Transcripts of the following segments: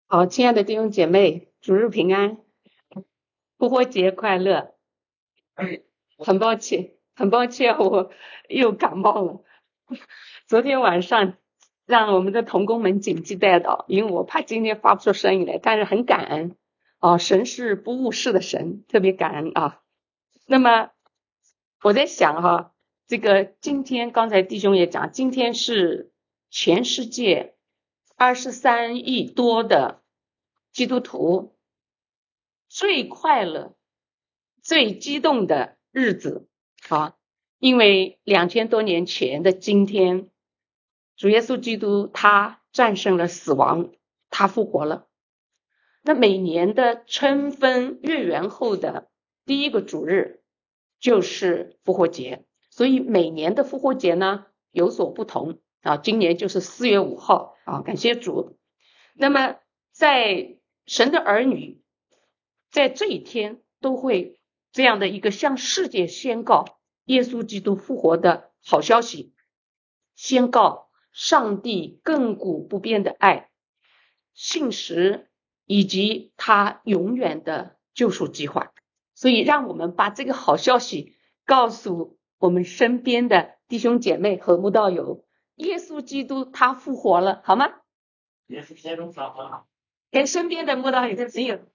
好，亲爱的弟兄姐妹，主日平安，复活节快乐。很抱歉，我又感冒了。昨天晚上让我们的同工们谨记带祷，因为我怕今天发不出声音来，但是很感恩神是不误事的神，特别感恩啊。那么我在想这个今天刚才弟兄也讲，今天是全世界23亿多的基督徒最快乐、最激动的日子因为2000多年前的今天，主耶稣基督他战胜了死亡，他复活了。那每年的春分月圆后的第一个主日就是复活节，所以每年的复活节呢有所不同今年就是4月5号感谢主。那么在神的儿女在这一天都会这样的一个向世界宣告耶稣基督复活的好消息，宣告上帝亘古不变的爱、信实以及他永远的救赎计划。所以让我们把这个好消息告诉我们身边的弟兄姐妹和慕道友，耶稣基督他复活了，好吗？ 也是先中早了， 给身边的慕道友的朋友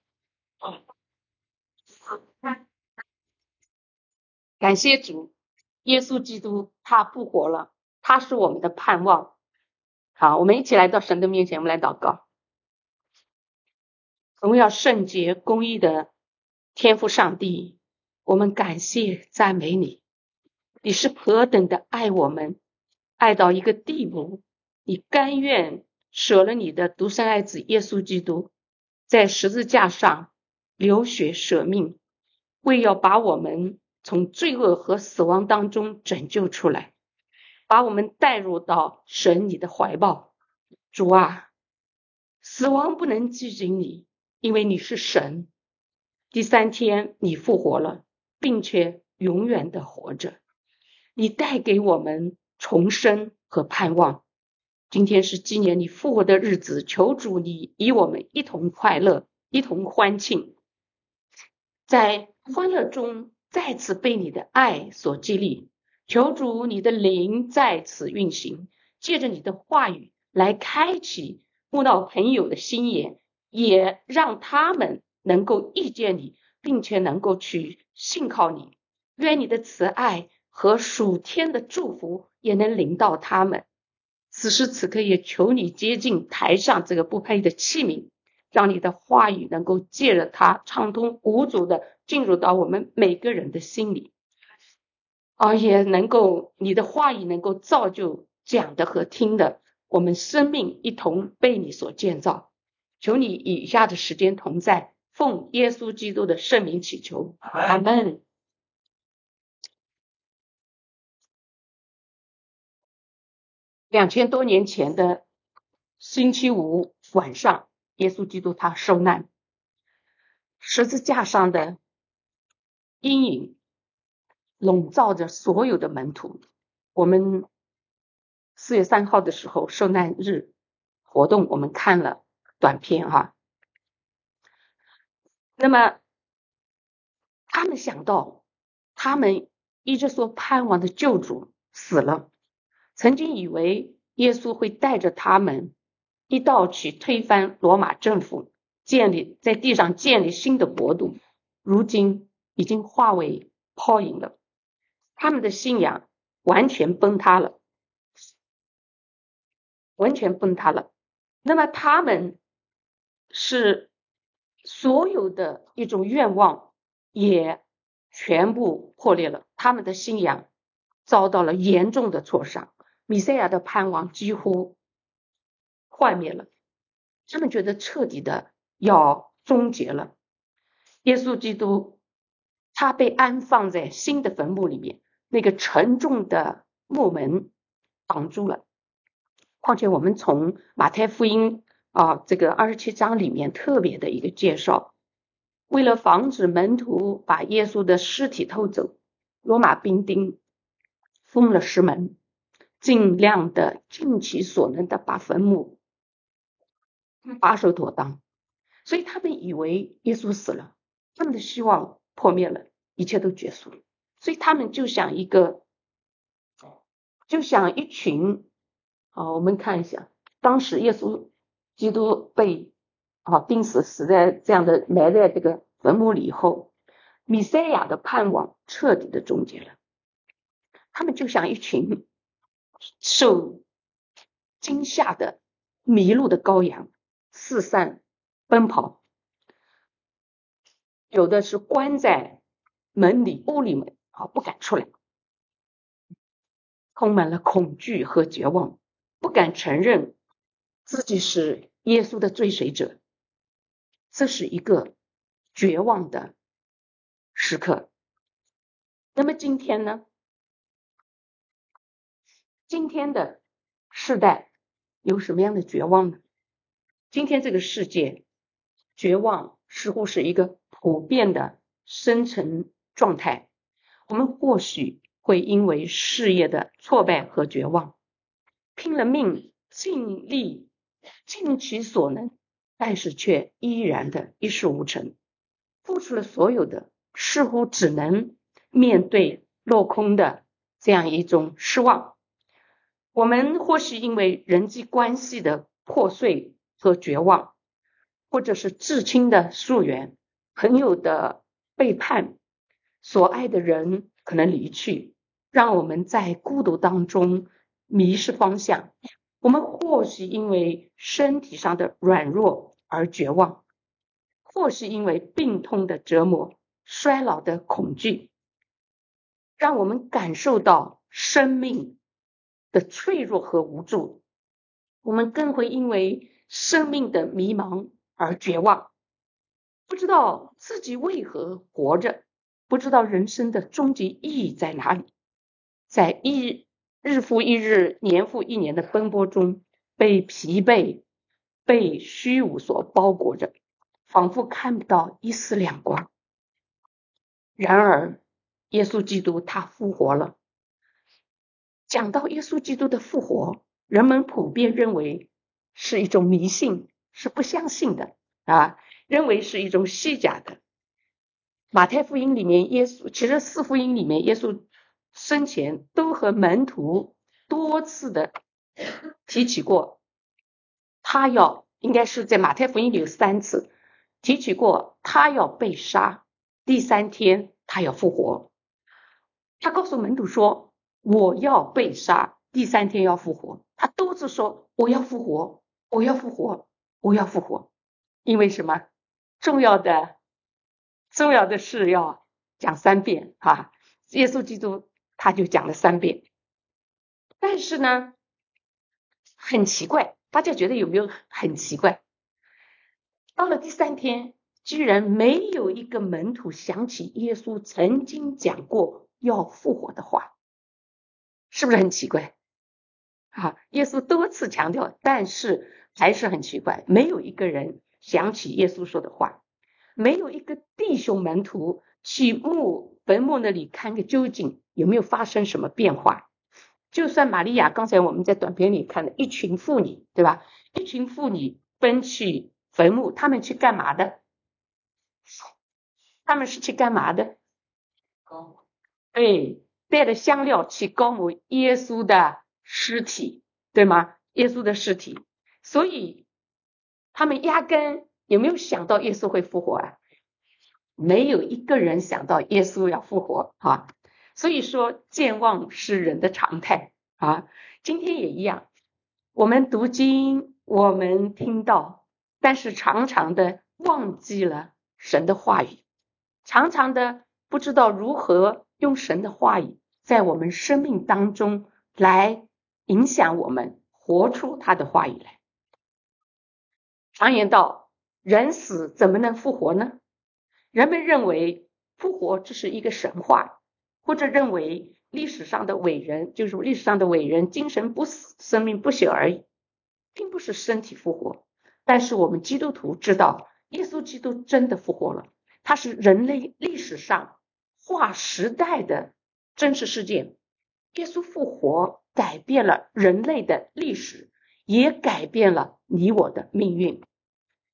感谢主，耶稣基督他复活了，他是我们的盼望。好，我们一起来到神的面前，我们来祷告。荣耀圣洁公义的天父上帝，我们感谢赞美你，你是何等的爱我们，爱到一个地步，你甘愿舍了你的独生爱子耶稣基督，在十字架上流血舍命，为要把我们从罪恶和死亡当中拯救出来，把我们带入到神你的怀抱。主啊，死亡不能拘禁你，因为你是神。第3天你复活了，并且永远的活着，你带给我们重生和盼望。今天是纪念你复活的日子，求主你与我们一同快乐，一同欢庆，在欢乐中再次被你的爱所激励。求主你的灵在此运行，借着你的话语来开启慕道朋友的心眼，也让他们能够遇见你，并且能够去信靠你。愿你的慈爱和属天的祝福也能临到他们。此时此刻也求你接近台上这个不配的器皿，让你的话语能够借着它畅通无阻的进入到我们每个人的心里，也能够你的话语能够造就讲的和听的，我们生命一同被你所建造。求你以下的时间同在，奉耶稣基督的圣名祈求，阿们。2000多年前的星期五晚上，耶稣基督他受难，十字架上的阴影笼罩着所有的门徒。我们4月3号的时候受难日活动，我们看了短片那么他们想到他们一直所盼望的救主死了，曾经以为耶稣会带着他们一道去推翻罗马政府，在地上建立新的国度，如今已经化为泡影了。他们的信仰完全崩塌了。那么他们是所有的一种愿望也全部破裂了，他们的信仰遭到了严重的挫伤，弥赛亚的盼望几乎幻灭了，他们觉得彻底的要终结了。耶稣基督他被安放在新的坟墓里面，那个沉重的木门挡住了。况且我们从马太福音这个27章里面特别的一个介绍，为了防止门徒把耶稣的尸体偷走，罗马兵丁封了石门，尽其所能的把坟墓把守妥当。 所以他们以为耶稣死了，他们的希望破灭了，一切都结束了。所以他们就像一群我们看一下，当时耶稣基督被钉死在这样的埋在这个坟墓里以后，弥赛亚的盼望彻底的终结了。他们就像一群受惊吓的迷路的羔羊，四散奔跑，有的是关在门里屋里面不敢出来，充满了恐惧和绝望，不敢承认自己是耶稣的追随者。这是一个绝望的时刻。那么今天呢？今天的世代有什么样的绝望呢？今天这个世界绝望似乎是一个普遍的生存状态。我们或许会因为事业的挫败和绝望，拼了命尽力尽其所能，但是却依然的一事无成，付出了所有的，似乎只能面对落空的这样一种失望。我们或许因为人际关系的破碎和绝望，或者是至亲的疏远，朋友的背叛，所爱的人可能离去，让我们在孤独当中迷失方向。我们或许因为身体上的软弱而绝望，或是因为病痛的折磨、衰老的恐惧，让我们感受到生命的脆弱和无助。我们更会因为生命的迷茫而绝望，不知道自己为何活着，不知道人生的终极意义在哪里。在日复一日、年复一年的奔波中，被疲惫、被虚无所包裹着，仿佛看不到一丝亮光。然而耶稣基督他复活了。讲到耶稣基督的复活，人们普遍认为是一种迷信，是不相信的认为是一种虚假的。马太福音里面，其实四福音里面，耶稣生前都和门徒多次的提起过，他应该是在马太福音里有3次提起过，他要被杀，第3天他要复活。他告诉门徒说，我要被杀，第3天要复活。他多次说，我要复活，我要复活，我要复活。因为什么？重要的事要讲3遍耶稣基督他就讲了3遍。但是呢，很奇怪，大家觉得有没有很奇怪？到了第3天，居然没有一个门徒想起耶稣曾经讲过要复活的话，是不是很奇怪耶稣多次强调，但是还是很奇怪，没有一个人想起耶稣说的话，没有一个弟兄门徒去坟墓那里看个究竟，有没有发生什么变化。就算玛利亚，刚才我们在短片里看的一群妇女，对吧？一群妇女奔去坟墓，他们去干嘛的？他们是去干嘛的？对，带着香料去膏抹耶稣的尸体，对吗？耶稣的尸体。所以他们压根有没有想到耶稣会复活没有一个人想到耶稣要复活所以说健忘是人的常态今天也一样，我们读经，我们听到，但是常常的忘记了神的话语，常常的不知道如何用神的话语在我们生命当中来影响我们，活出他的话语来。常言道，人死怎么能复活呢？人们认为复活这是一个神话，或者认为历史上的伟人精神不死，生命不朽而已，并不是身体复活。但是我们基督徒知道，耶稣基督真的复活了，他是人类历史上划时代的真实事件。耶稣复活改变了人类的历史，也改变了你我的命运。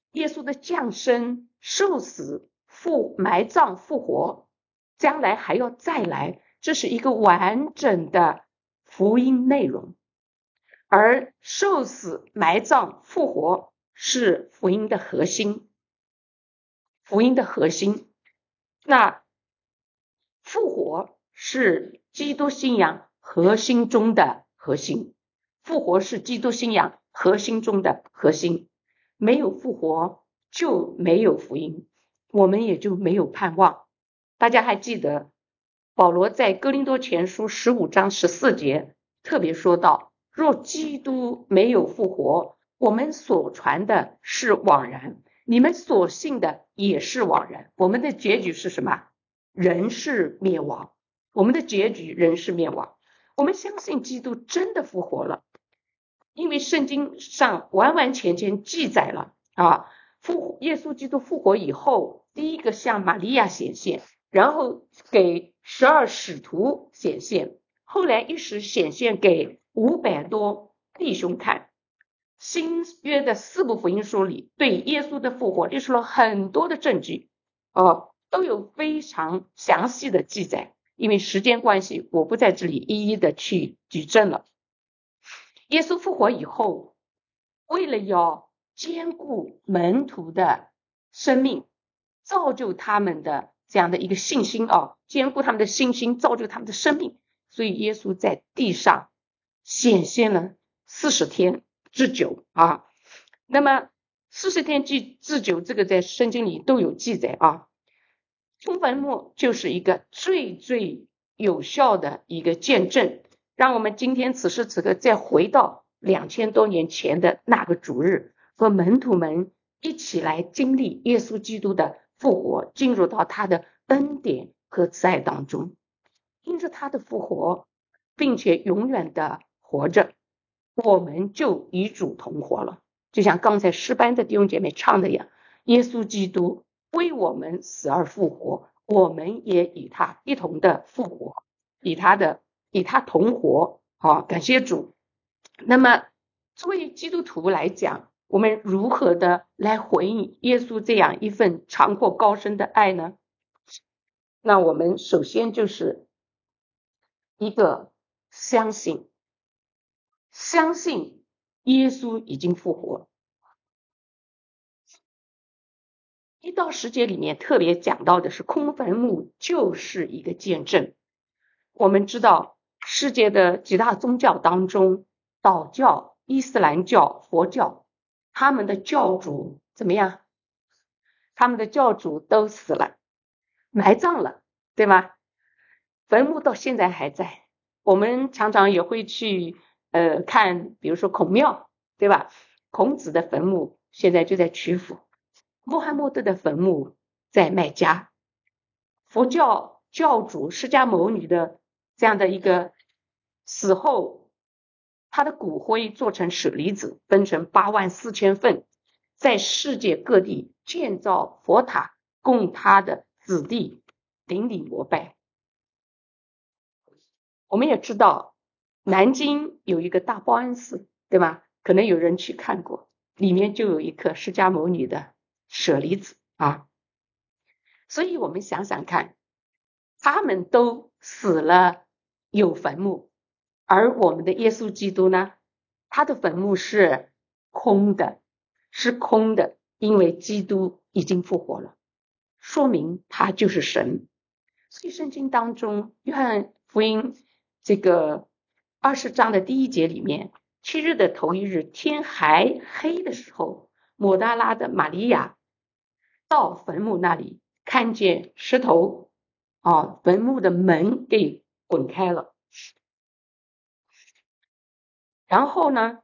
耶稣的降生、受死、埋葬、复活，将来还要再来，这是一个完整的福音内容。而受死、埋葬、复活是福音的核心，福音的核心。那复活是基督信仰核心中的核心，复活是基督信仰核心中的核心。没有复活就没有福音，我们也就没有盼望。大家还记得保罗在哥林多前书15章14节特别说到，若基督没有复活，我们所传的是枉然，你们所信的也是枉然。我们的结局是什么？人是灭亡，我们的结局人是灭亡。我们相信基督真的复活了，因为圣经上完完全全记载了耶稣基督复活以后，第一个向玛利亚显现，然后给12使徒显现，后来一时显现给500多弟兄看。新约的4部福音书里对耶稣的复活列出了很多的证据都有非常详细的记载，因为时间关系我不在这里一一的去举证了。耶稣复活以后，为了要兼顾门徒的生命，造就他们的这样的一个信心兼顾他们的信心，造就他们的生命，所以耶稣在地上显现了40天之久那么40天之久，这个在圣经里都有记载冲坟墓就是一个最最有效的一个见证，让我们今天此时此刻再回到2000多年前的那个主日，和门徒们一起来经历耶稣基督的复活，进入到他的恩典和慈爱当中。因着他的复活并且永远的活着，我们就与主同活了。就像刚才诗班的弟兄姐妹唱的一样，耶稣基督为我们死而复活，我们也与他一同的复活，与他同活感谢主。那么作为基督徒来讲，我们如何的来回应耶稣这样一份长阔高深的爱呢？那我们首先就是一个相信耶稣已经复活。1到10节里面特别讲到的是空坟墓就是一个见证。我们知道世界的几大宗教当中，道教、伊斯兰教、佛教，他们的教主怎么样？他们的教主都死了，埋葬了，对吗？坟墓到现在还在，我们常常也会去看，比如说孔庙，对吧？孔子的坟墓现在就在曲阜，穆罕默德的坟墓在麦加，佛教教主释迦牟尼的这样的一个死后，他的骨灰做成舍利子，分成84000份，在世界各地建造佛塔，供他的子弟顶礼膜拜。我们也知道南京有一个大报恩寺，对吧？可能有人去看过，里面就有一颗释迦牟尼的舍利子所以我们想想看，他们都死了有坟墓，而我们的耶稣基督呢，他的坟墓是空的，因为基督已经复活了，说明他就是神。所以圣经当中约翰福音这个20章的第1节里面，7日的头一日，天还黑的时候，抹大拉的玛利亚到坟墓那里，看见石头坟墓的门给滚开了。然后呢，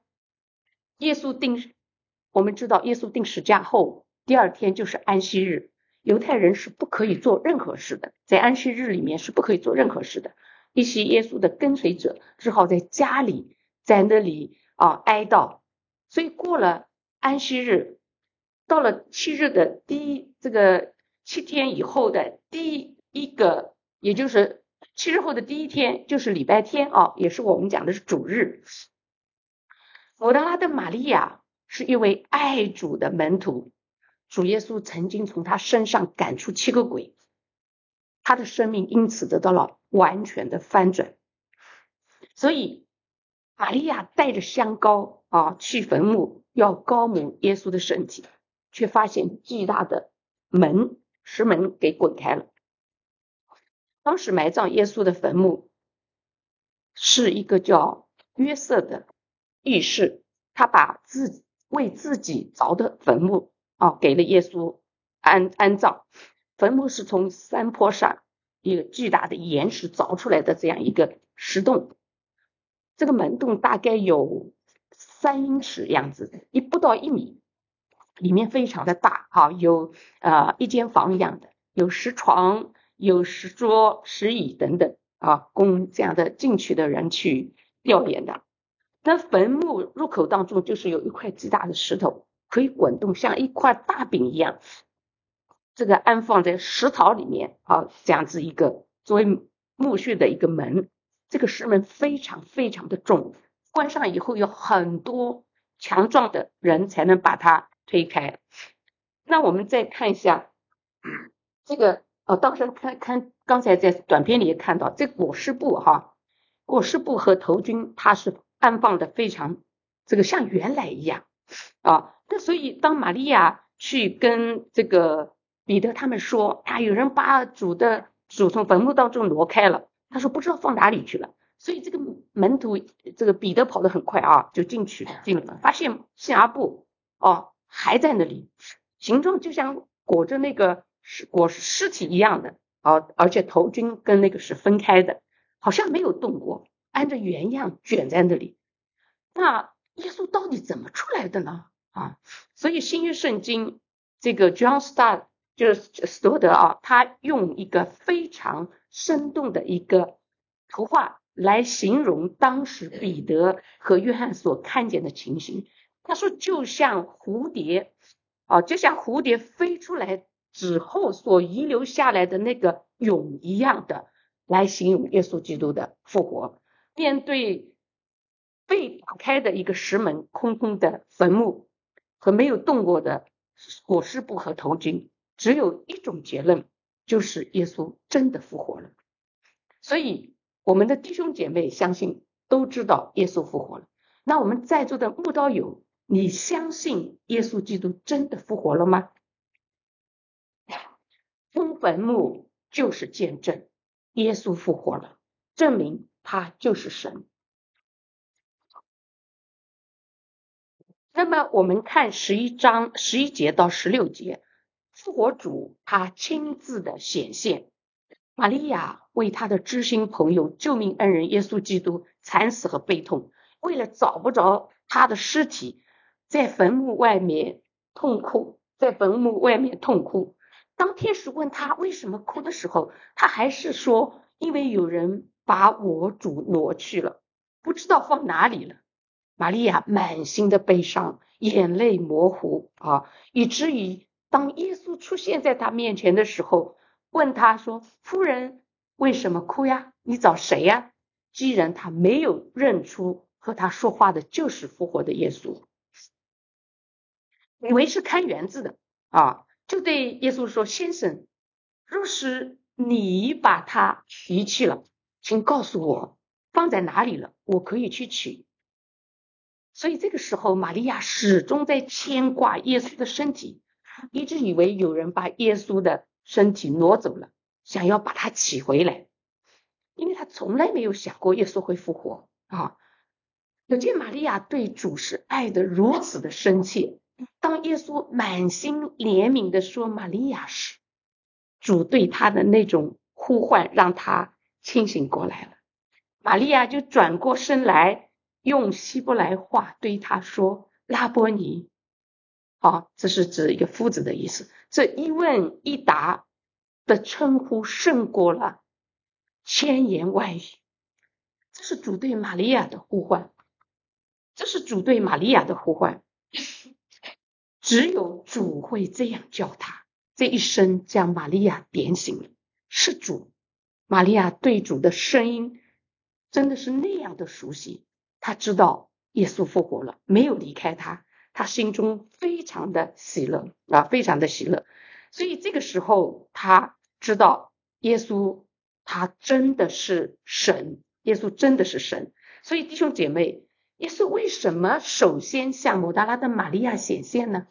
我们知道耶稣定十架后，第2天就是安息日，犹太人是不可以做任何事的，在安息日里面是不可以做任何事的。一些耶稣的跟随者只好在家里，在那里哀悼。所以过了安息日，到了7日的7天以后的第一个，也就是7日后的第1天，就是礼拜天也是我们讲的是主日。抹大拉的玛利亚是一位爱主的门徒， 主耶稣曾经从他身上赶出7个鬼，他的生命因此得到了完全的翻转。所以玛利亚带着香膏去坟墓要膏抹耶稣的身体，却发现巨大的石门给滚开了。当时埋葬耶稣的坟墓是一个叫约瑟的义士，他把为自己凿的坟墓给了耶稣安葬。坟墓是从山坡上一个巨大的岩石凿出来的这样一个石洞，这个门洞大概有3英尺样子，不到1米，里面非常的大有一间房一样的，有石床，有石桌、石椅等等供这样的进去的人去吊唁的。那坟墓入口当中就是有一块极大的石头，可以滚动，像一块大饼一样，这个安放在石槽里面这样子一个作为墓穴的一个门。这个石门非常非常的重，关上以后有很多强壮的人才能把它推开。那我们再看一下这个当时看刚才在短片里也看到，这裹尸布和头巾它是安放的非常这个像原来一样那所以当玛利亚去跟这个彼得他们说有人把主从坟墓当中挪开了，他说不知道放哪里去了。所以这个门徒这个彼得跑得很快就进了，发现细麻布还在那里，形状就像裹着那个裹尸体一样的而且头巾跟那个是分开的，好像没有动过，按照原样卷在那里。那耶稣到底怎么出来的呢所以新约圣经这个 John Stott 就是斯多德他用一个非常生动的一个图画来形容当时彼得和约翰所看见的情形。他说就像蝴蝶飞出来之后所遗留下来的那个蛹一样的来形容耶稣基督的复活。面对被打开的一个石门，空空的坟墓和没有动过的裹尸布和头巾，只有一种结论，就是耶稣真的复活了。所以我们的弟兄姐妹相信都知道耶稣复活了。那我们在座的慕道友，你相信耶稣基督真的复活了吗？封坟墓就是见证耶稣复活了，证明他就是神。那么我们看11章11节到16节，复活主他亲自的显现。玛利亚为他的知心朋友救命恩人耶稣基督惨死和悲痛，为了找不着他的尸体，在坟墓外面痛哭。当天使问他为什么哭的时候，他还是说因为有人把我主挪去了，不知道放哪里了。玛利亚满心的悲伤，眼泪模糊以至于当耶稣出现在他面前的时候，问他说：夫人，为什么哭呀？你找谁呀？既然他没有认出和他说话的就是复活的耶稣，以为是看园子的就对耶稣说：先生，若是你把他提去了，请告诉我放在哪里了，我可以去取。所以这个时候玛利亚始终在牵挂耶稣的身体，一直以为有人把耶稣的身体挪走了，想要把他起回来，因为他从来没有想过耶稣会复活可见玛利亚对主是爱的如此的深切。当耶稣满心怜悯的说玛利亚时，主对他的那种呼唤让他清醒过来了。玛利亚就转过身来，用希伯来话对他说：拉波尼这是指一个夫子的意思。这一问一答的称呼胜过了千言万语。这是主对玛利亚的呼唤，只有主会这样叫他。这一声将玛利亚点醒了，是主。玛利亚对主的声音真的是那样的熟悉，他知道耶稣复活了，没有离开他， 他心中非常的喜乐啊，非常的喜乐。所以这个时候他知道耶稣他真的是神，耶稣真的是神。所以弟兄姐妹，耶稣为什么首先向抹大拉的玛利亚显现呢？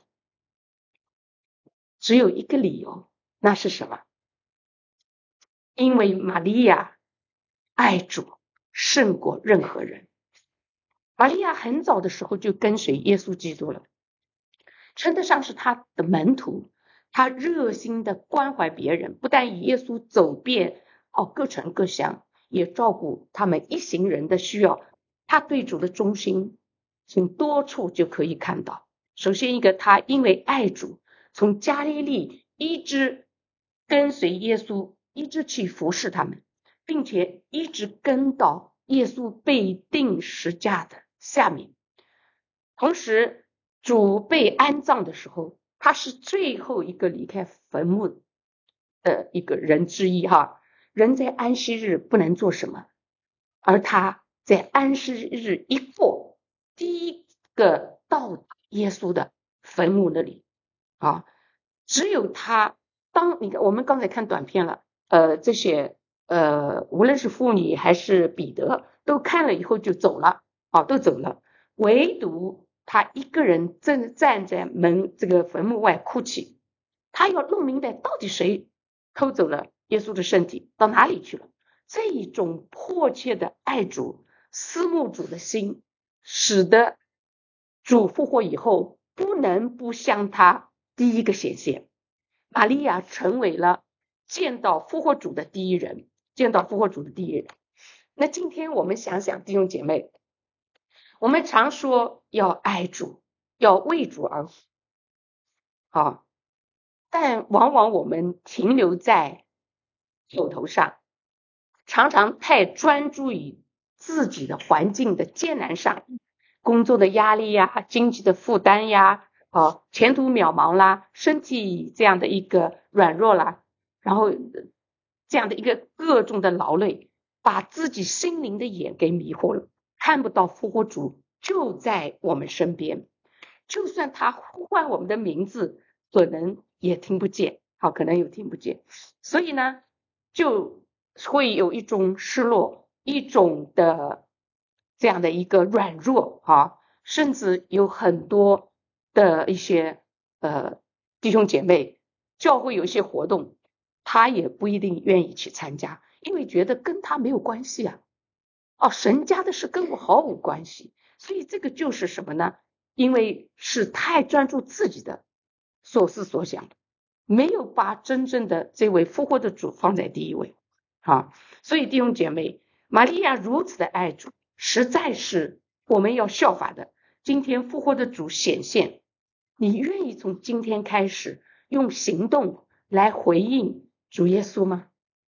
只有一个理由，那是什么？因为玛利亚爱主胜过任何人。玛利亚很早的时候就跟随耶稣基督了，称得上是他的门徒。他热心的关怀别人，不但与耶稣走遍各城各乡，也照顾他们一行人的需要。他对主的忠心从多处就可以看到。首先一个，他因为爱主，从加利利一直跟随耶稣，一直去服侍他们，并且一直跟到耶稣被钉十架的下面。同时主被安葬的时候，他是最后一个离开坟墓的一个人之一哈。人在安息日不能做什么，而他在安息日一过，第一个到耶稣的坟墓那里啊。只有他，你看我们刚才看短片了，这些无论是妇女还是彼得都看了以后就走了都走了，唯独他一个人正站在这个坟墓外哭泣。他要弄明白到底谁偷走了耶稣的身体，到哪里去了。这一种迫切的爱主思慕主的心，使得主复活以后不能不向他第一个显现。玛利亚成为了见到复活主的第一人，见到复活主的第一人。那今天我们想想弟兄姐妹，我们常说要爱主，要为主而活但往往我们停留在口头上，常常太专注于自己的环境的艰难上，工作的压力呀，经济的负担呀，前途渺茫啦，身体这样的一个软弱啦，然后这样的一个各种的劳累，把自己心灵的眼给迷惑了，看不到复活主就在我们身边，就算他呼唤我们的名字，可能也听不见，可能也听不见。所以呢，就会有一种失落，一种的这样的一个软弱甚至有很多的一些弟兄姐妹，教会有一些活动，他也不一定愿意去参加，因为觉得跟他没有关系神家的事跟我毫无关系。所以这个就是什么呢？因为是太专注自己的所思所想，没有把真正的这位复活的主放在第一位所以弟兄姐妹，玛利亚如此的爱主，实在是我们要效法的。今天复活的主显现，你愿意从今天开始用行动来回应主耶稣吗？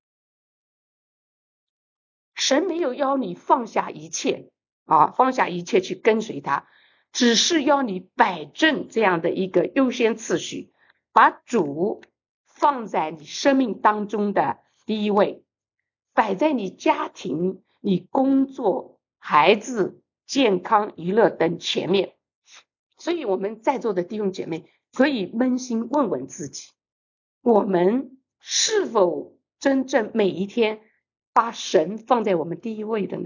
神没有要你放下一切放下一切去跟随他，只是要你摆正这样的一个优先次序，把主放在你生命当中的第一位，摆在你家庭、你工作、孩子、健康、娱乐等前面。所以我们在座的弟兄姐妹可以扪心问问自己，我们是否真正每一天把神放在我们第一位的呢？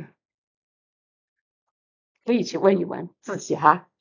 可以去问一问自己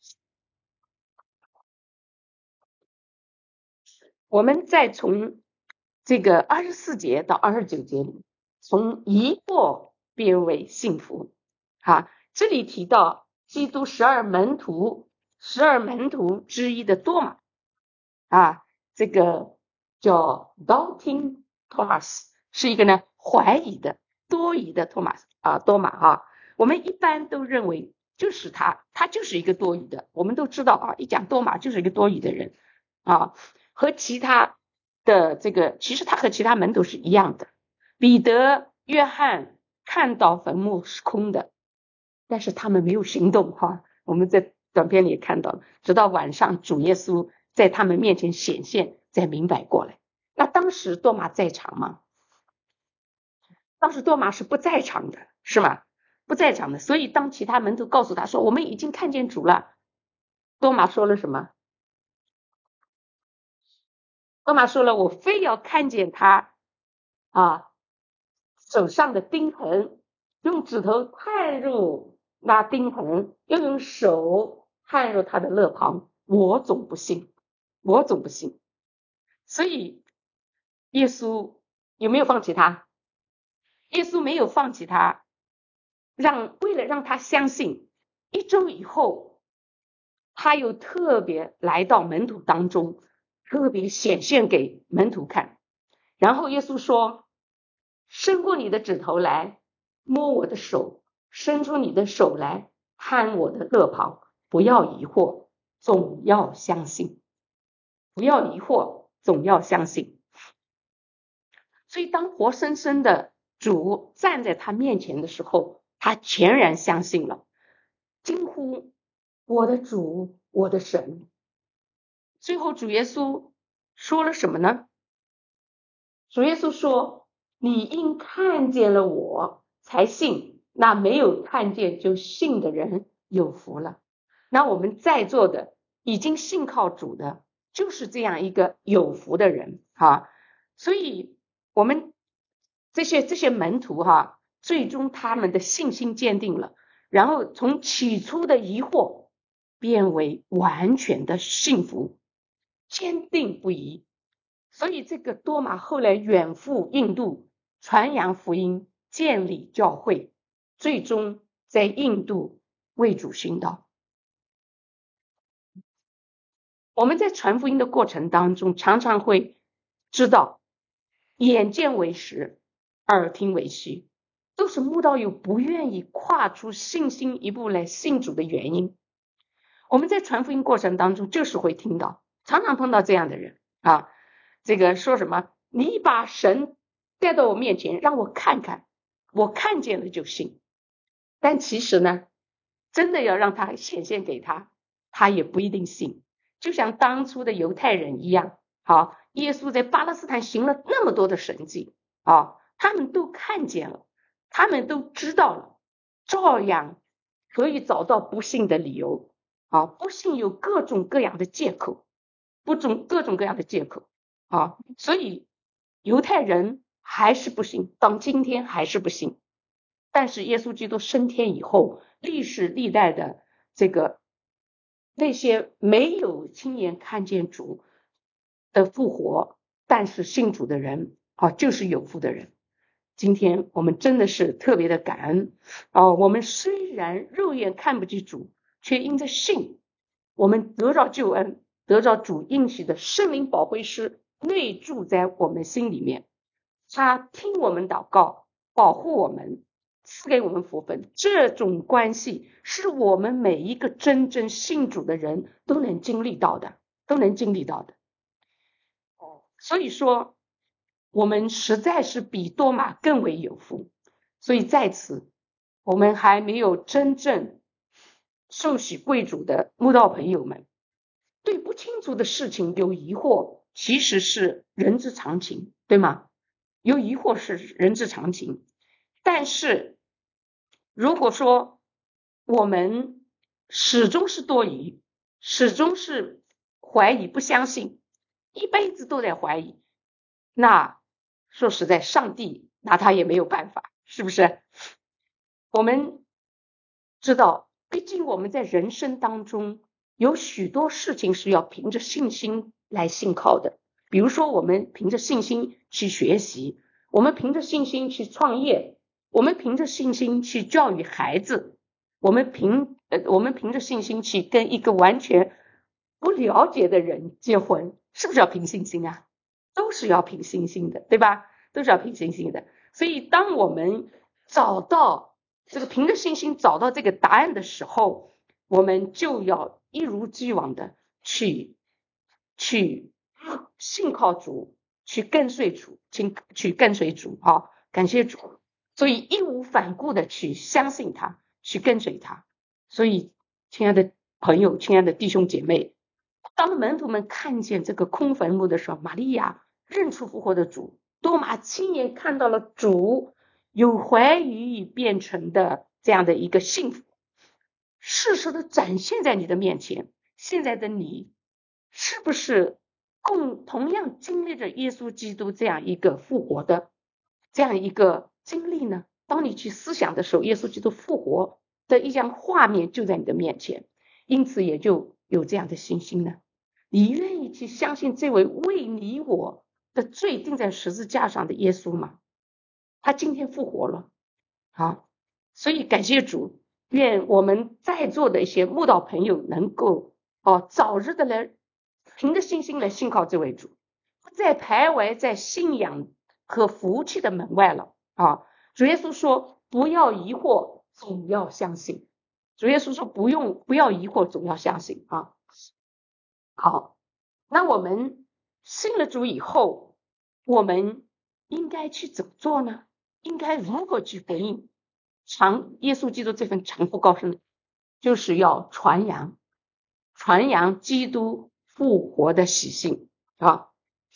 我们再从这个24节到29节里，从疑惑变为幸福这里提到基督12门徒之一的多马这个叫 Doubting Thomas， 是一个呢怀疑的多疑的多马我们一般都认为就是他就是一个多疑的，我们都知道一讲多马就是一个多疑的人和其他的其实他和其他门徒是一样的。彼得、约翰看到坟墓是空的，但是他们没有行动我们在短片里也看到了，直到晚上主耶稣在他们面前显现，才明白过来。那当时多马在场吗？当时多马是不在场的，是吗？不在场的。所以当其他门徒告诉他说我们已经看见主了， 多马说了什么？多马说了，我非要看见他手上的钉痕，用指头探入那钉痕，又用手探入他的肋旁，我总不信。所以耶稣有没有放弃他？耶稣没有放弃他，为了让他相信，1周以后他又特别来到门徒当中，特别显现给门徒看。然后耶稣说，伸过你的指头来摸我的手，伸出你的手来探我的肋旁，不要疑惑，总要相信。不要疑惑，总要相信。所以当活生生的主站在他面前的时候，他全然相信了，惊呼我的主，我的神。最后主耶稣说了什么呢？主耶稣说，你因看见了我才信，那没有看见就信的人有福了。那我们在座的已经信靠主的，就是这样一个有福的人所以我们这些门徒最终他们的信心坚定了，然后从起初的疑惑变为完全的信服，坚定不移。所以这个多马后来远赴印度传扬福音，建立教会，最终在印度为主殉道。我们在传福音的过程当中，常常会知道眼见为实，耳听为虚，都是慕道友不愿意跨出信心一步来信主的原因。我们在传福音过程当中就是会听到，常常碰到这样的人这个说什么，你把神带到我面前让我看看，我看见了就信。但其实呢，真的要让他显现给他，他也不一定信。就像当初的犹太人一样耶稣在巴勒斯坦行了那么多的神迹他们都看见了，他们都知道了，照样可以找到不信的理由不信有各种各样的借口，所以犹太人还是不信，到今天还是不信。但是耶稣基督升天以后，历史历代的那些没有亲眼看见主的复活，但是信主的人就是有福的人。今天我们真的是特别的感恩我们虽然肉眼看不见主，却因着信，我们得到救恩，得到主应许的圣灵保惠师内住在我们心里面，他听我们祷告，保护我们，赐给我们福分。这种关系是我们每一个真正信主的人都能经历到的。所以说我们实在是比多马更为有福。所以在此，我们还没有真正受洗归主的慕道朋友们，对不清楚的事情有疑惑，其实是人之常情，对吗？有疑惑是人之常情。但是如果说我们始终是多疑，始终是怀疑不相信，一辈子都在怀疑，那说实在，上帝拿他也没有办法，是不是？我们知道，毕竟我们在人生当中有许多事情是要凭着信心来信靠的。比如说我们凭着信心去学习，我们凭着信心去创业，我们凭着信心去教育孩子，我们凭着信心去跟一个完全不了解的人结婚，是不是要凭信心啊？都是要凭信心的，对吧？都是要凭信心的。所以当我们找到凭着信心找到这个答案的时候，我们就要一如既往的去信靠主，去跟随主，感谢主。所以义无反顾的去相信他，去跟随他。所以亲爱的朋友，亲爱的弟兄姐妹，当门徒们看见这个空坟墓的时候，玛利亚认出复活的主，多马亲眼看到了主有怀疑变成的这样的一个幸福，事实的展现在你的面前， 现在的你是不是同样经历着耶稣基督这样一个复活的这样一个经历呢？当你去思想的时候，耶稣基督复活的一张画面就在你的面前，因此也就有这样的信心呢。你愿意去相信这位为你我的罪钉在十字架上的耶稣吗？他今天复活了啊！所以感谢主，愿我们在座的一些慕道朋友能够早日的来凭着信心来信靠这位主，不再徘徊在信仰和福气的门外了啊！主耶稣说不要疑惑，总要相信。主耶稣说不要疑惑，总要相信啊！好，那我们信了主以后，我们应该去怎么做呢？应该如何去回应耶稣基督这份长福高升？就是要传扬基督复活的喜讯啊！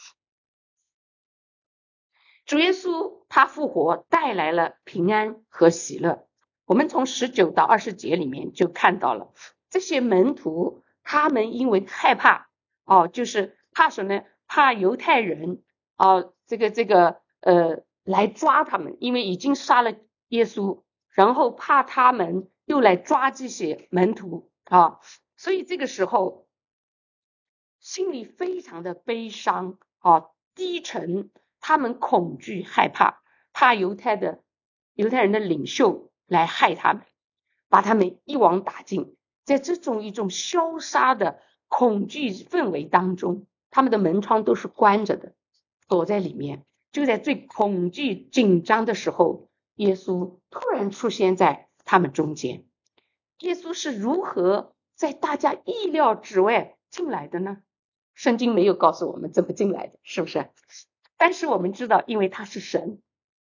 主耶稣他复活带来了平安和喜乐。我们从19到20节里面就看到了这些门徒，他们因为害怕就是怕什么呢？怕犹太人来抓他们，因为已经杀了耶稣，然后怕他们又来抓这些门徒所以这个时候心里非常的悲伤低沉，他们恐惧害怕犹太人的领袖来害他们，把他们一网打尽。在这种一种消杀的恐惧氛围当中，他们的门窗都是关着的，躲在里面。就在最恐惧紧张的时候，耶稣突然出现在他们中间。耶稣是如何在大家意料之外进来的呢？圣经没有告诉我们怎么进来的，是不是？但是我们知道，因为他是神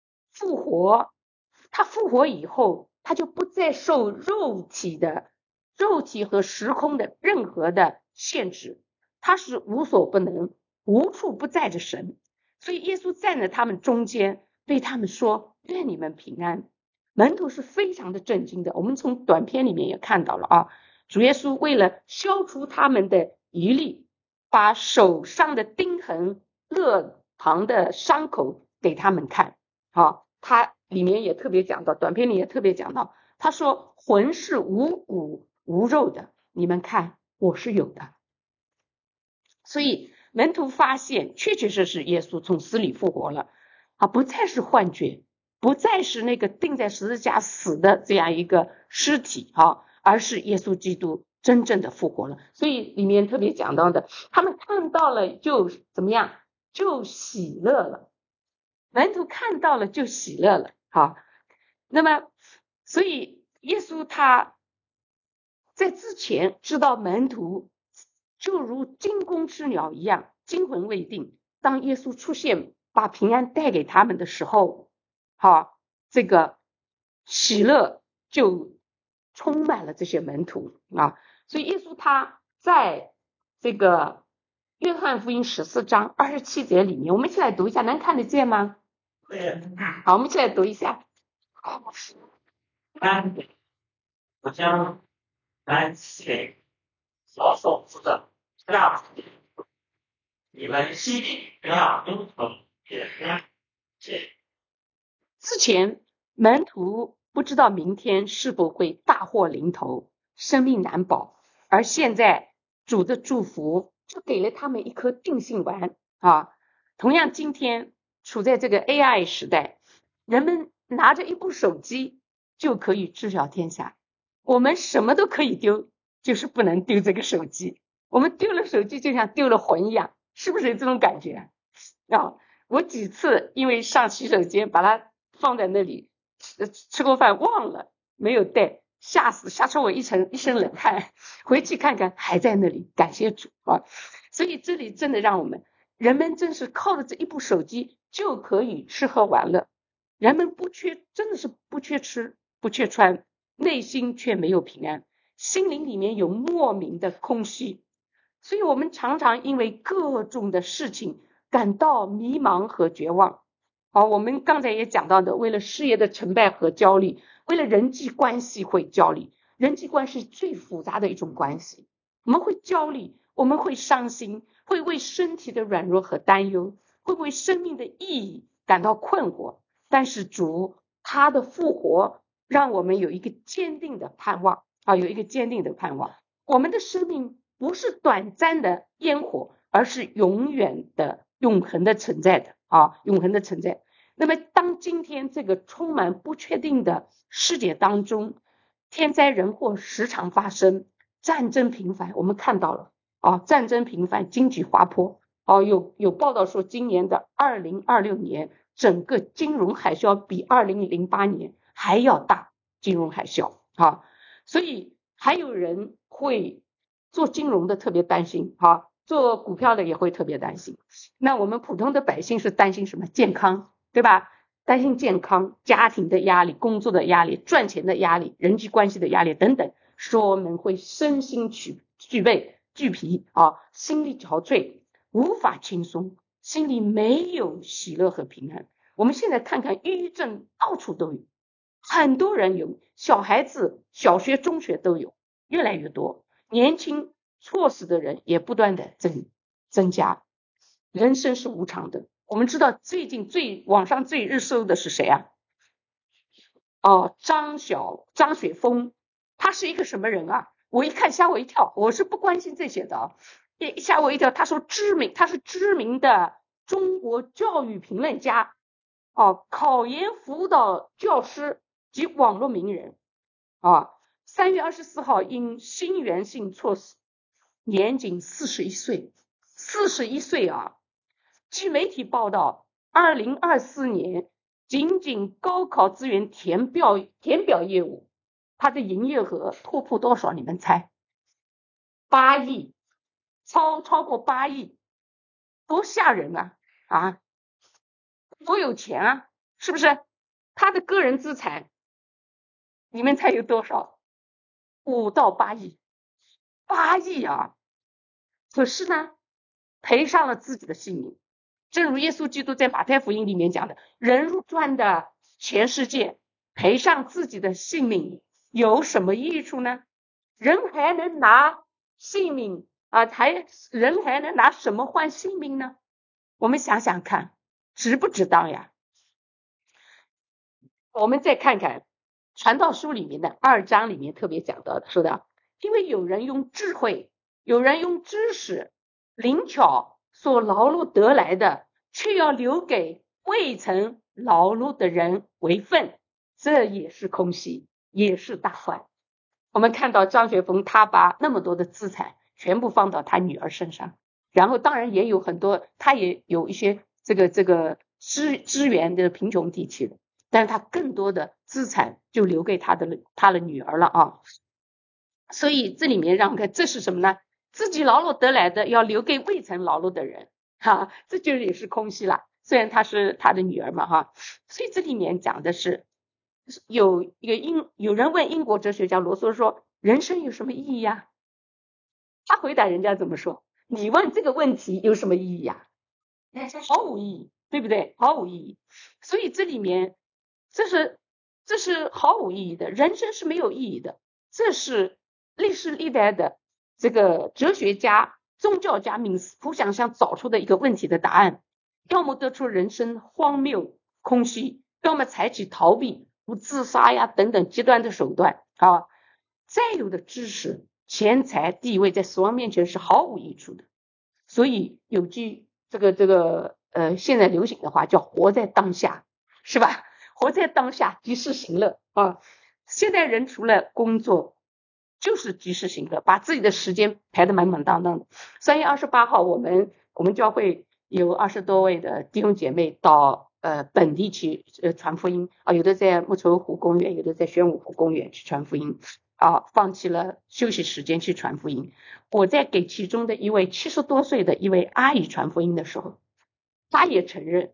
他复活以后，他就不再受肉体和时空的任何的限制，他是无所不能、无处不在的神。所以耶稣站在他们中间，对他们说：愿你们平安。门徒是非常的震惊的，我们从短片里面也看到了主耶稣为了消除他们的疑虑，把手上的钉痕、肋旁的伤口给他们看他里面也特别讲到，短片里也特别讲到，他说魂是无骨无肉的，你们看我是有的。所以门徒发现确确实实耶稣从死里复活了不再是幻觉，不再是那个钉在十字架死的这样一个尸体而是耶稣基督真正的复活了。所以里面特别讲到的，他们看到了就怎么样，就喜乐了。门徒看到了就喜乐了那么所以耶稣他在之前知道门徒就如惊弓之鸟一样惊魂未定，当耶稣出现把平安带给他们的时候这个喜乐就充满了这些门徒所以耶稣他在这个约翰福音14章27节里面，我们一起来读一下，能看得见吗？好，我们一起来读一下。 我将来写所手之的这样子，你们心里不要忧愁，也不要切。 之前门徒不知道明天是否会大祸临头，生命难保，而现在主的祝福就给了他们一颗定心丸同样今天处在这个 AI 时代，人们拿着一部手机就可以知晓天下，我们什么都可以丢，就是不能丢这个手机。我们丢了手机就像丢了魂一样，是不是有这种感觉我几次因为上洗手间把它放在那里，吃过饭忘了没有带，吓出我一身冷汗，回去看看还在那里，感谢主所以这里真的让人们真是靠着这一部手机就可以吃喝玩乐，人们真的是不缺吃不缺穿，内心却没有平安，心灵里面有莫名的空虚。所以我们常常因为各种的事情感到迷茫和绝望我们刚才也讲到的，为了事业的成败和焦虑，为了人际关系会焦虑，人际关系最复杂的一种关系我们会焦虑，我们会伤心，会为身体的软弱和担忧，会为生命的意义感到困惑。但是主他的复活让我们有一个坚定的盼望有一个坚定的盼望。我们的生命不是短暂的烟火，而是永远的永恒的存在的永恒的存在。那么当今天这个充满不确定的世界当中，天灾人祸时常发生，战争频繁，我们看到了战争频繁，经济滑坡有报道说今年的2026年整个金融海啸比2008年还要大，金融海啸所以还有人会做金融的特别担心做股票的也会特别担心。那我们普通的百姓是担心什么？健康，对吧？担心健康，家庭的压力，工作的压力，赚钱的压力，人际关系的压力等等，说我们会身心俱疲心力憔悴，无法轻松，心里没有喜乐和平安。我们现在看看抑郁症到处都有，很多人有，小孩子小学中学都有，越来越多，年轻猝死的人也不断的增加。人生是无常的，我们知道最近网上最热搜的是谁张雪峰，他是一个什么人我一看吓我一跳，我是不关心这些的吓我一跳。他说他是知名的中国教育评论家考研辅导教师及网络名人3月24号因心源性猝死，年仅41岁，41岁据媒体报道，2024年仅高考资源填表业务，它的营业额突破多少？你们猜？8亿，超过8亿，多吓人多有钱是不是？他的个人资产，你们猜有多少？5到8亿，8亿可是呢，赔上了自己的性命。正如耶稣基督在马太福音里面讲的，人赚的全世界，赔上自己的性命，有什么益处呢？人还能拿性命人还能拿什么换性命呢？我们想想看，值不值当呀？我们再看看传道书里面的2章里面特别讲到的，说的，因为有人用智慧，有人用知识灵巧所劳碌得来的，却要留给未曾劳碌的人为分，这也是空隙，也是大患。我们看到张雪峰他把那么多的资产全部放到他女儿身上，然后当然也有很多，他也有一些这个支援的贫穷地区的，但是他更多的资产就留给他的女儿了所以这里面让我们看这是什么呢？自己劳碌得来的要留给未曾劳碌的人这就也是空隙了。虽然他是他的女儿嘛所以这里面讲的是有人问英国哲学家罗素说，人生有什么意义呀？他回答人家怎么说？你问这个问题有什么意义呀？毫无意义，对不对？毫无意义。所以这里面这是毫无意义的，人生是没有意义的。这是历世历代的这个哲学家、宗教家冥思苦想找出的一个问题的答案，要么得出人生荒谬空虚，要么采取逃避自杀呀等等极端的手段再有的知识、钱财、地位在死亡面前是毫无益处的。所以有句现在流行的话叫活在当下，是吧？活在当下，及时行乐现在人除了工作就是及时行乐，把自己的时间排得满满当当的。3月28号我们教会有20多位的弟兄姐妹到本地去传福音有的在木愁湖公园，有的在宣武湖公园去传福音放弃了休息时间去传福音。我在给其中的一位70多岁的一位阿姨传福音的时候，她也承认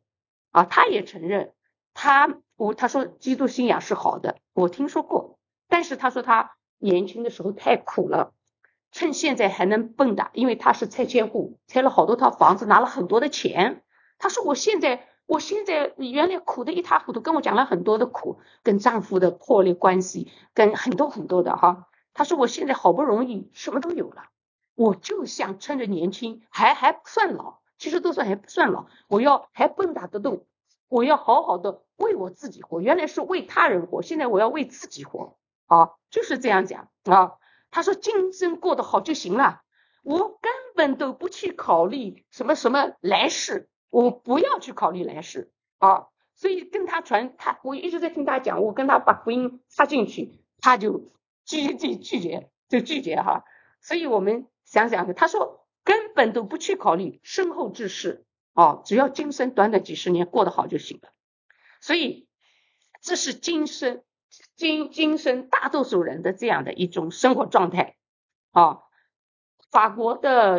他说基督信仰是好的，我听说过，但是他说他年轻的时候太苦了，趁现在还能蹦跶，因为他是拆迁户，拆了好多套房子，拿了很多的钱。他说我现在原来苦得一塌糊涂，跟我讲了很多的苦，跟丈夫的破裂关系，跟很多的他说我现在好不容易什么都有了， 我就想趁着年轻，还不算老，70多岁还不算老，还蹦跶得动，我要好好的为我自己活，原来是为他人活，现在我要为自己活啊，就是这样讲啊。他说今生过得好就行了，我根本都不去考虑什么什么来世，我不要去考虑来世啊。所以跟他我一直在听他讲，我跟他把福音插进去，他就拒绝哈。所以我们想想，他说根本都不去考虑身后之事啊，只要今生短短几十年过得好就行了。所以这是今生大多数人的这样的一种生活状态啊。法国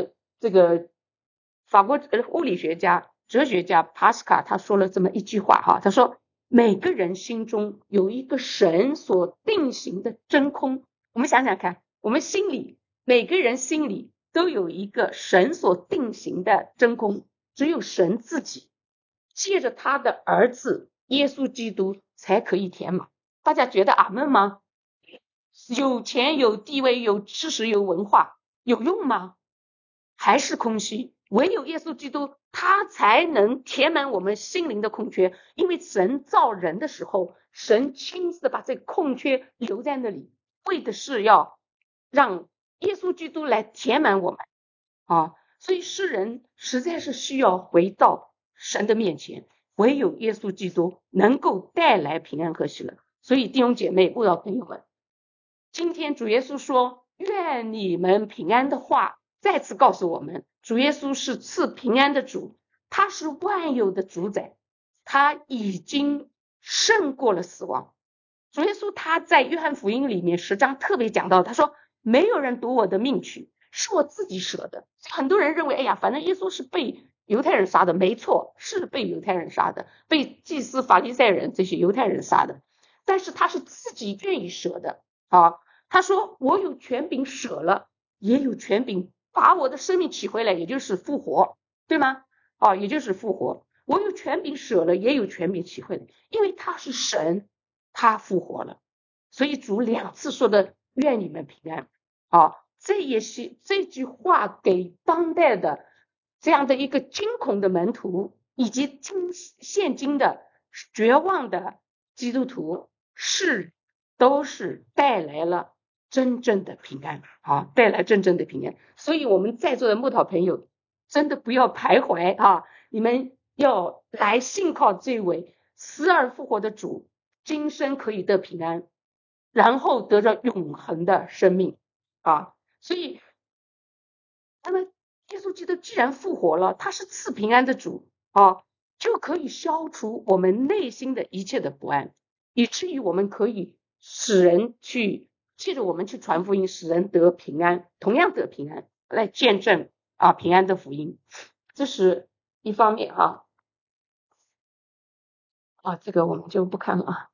物理学家、哲学家帕斯卡他说了这么一句话哈，他说每个人心中有一个神所定型的真空。我们想想看，我们每个人心里都有一个神所定型的真空，只有神自己借着他的儿子耶稣基督才可以填满。大家觉得阿们吗？有钱有地位有知识有文化有用吗？还是空虚。唯有耶稣基督他才能填满我们心灵的空缺，因为神造人的时候，神亲自的把这个空缺留在那里，为的是要让耶稣基督来填满我们啊。所以世人实在是需要回到神的面前，唯有耶稣基督能够带来平安和喜乐。所以弟兄姐妹、慕道朋友们，今天主耶稣说愿你们平安的话，再次告诉我们，主耶稣是赐平安的主，他是万有的主宰，他已经胜过了死亡。主耶稣他在约翰福音里面10章特别讲到，他说没有人夺我的命去，是我自己舍的。很多人认为，哎呀，反正耶稣是被犹太人杀的，没错，是被犹太人杀的，被祭司法利赛人这些犹太人杀的，但是他是自己愿意舍的啊。他说我有权柄舍了，也有权柄把我的生命取回来，也就是复活，对吗？也就是复活。我有权柄舍了，也有权柄取回来，因为他是神，他复活了。所以主2次说的愿你们平安这也是这句话给当代的这样的一个惊恐的门徒，以及现今的绝望的基督徒都是带来了真正的平安带来真正的平安。所以我们在座的慕道朋友真的不要徘徊你们要来信靠这位死而复活的主，今生可以得平安，然后得着永恒的生命所以那么耶稣基督既然复活了，他是赐平安的主就可以消除我们内心的一切的不安，以至于我们可以使人借着我们去传福音，使人得平安，同样得平安，来见证平安的福音。这是一方面这个我们就不看了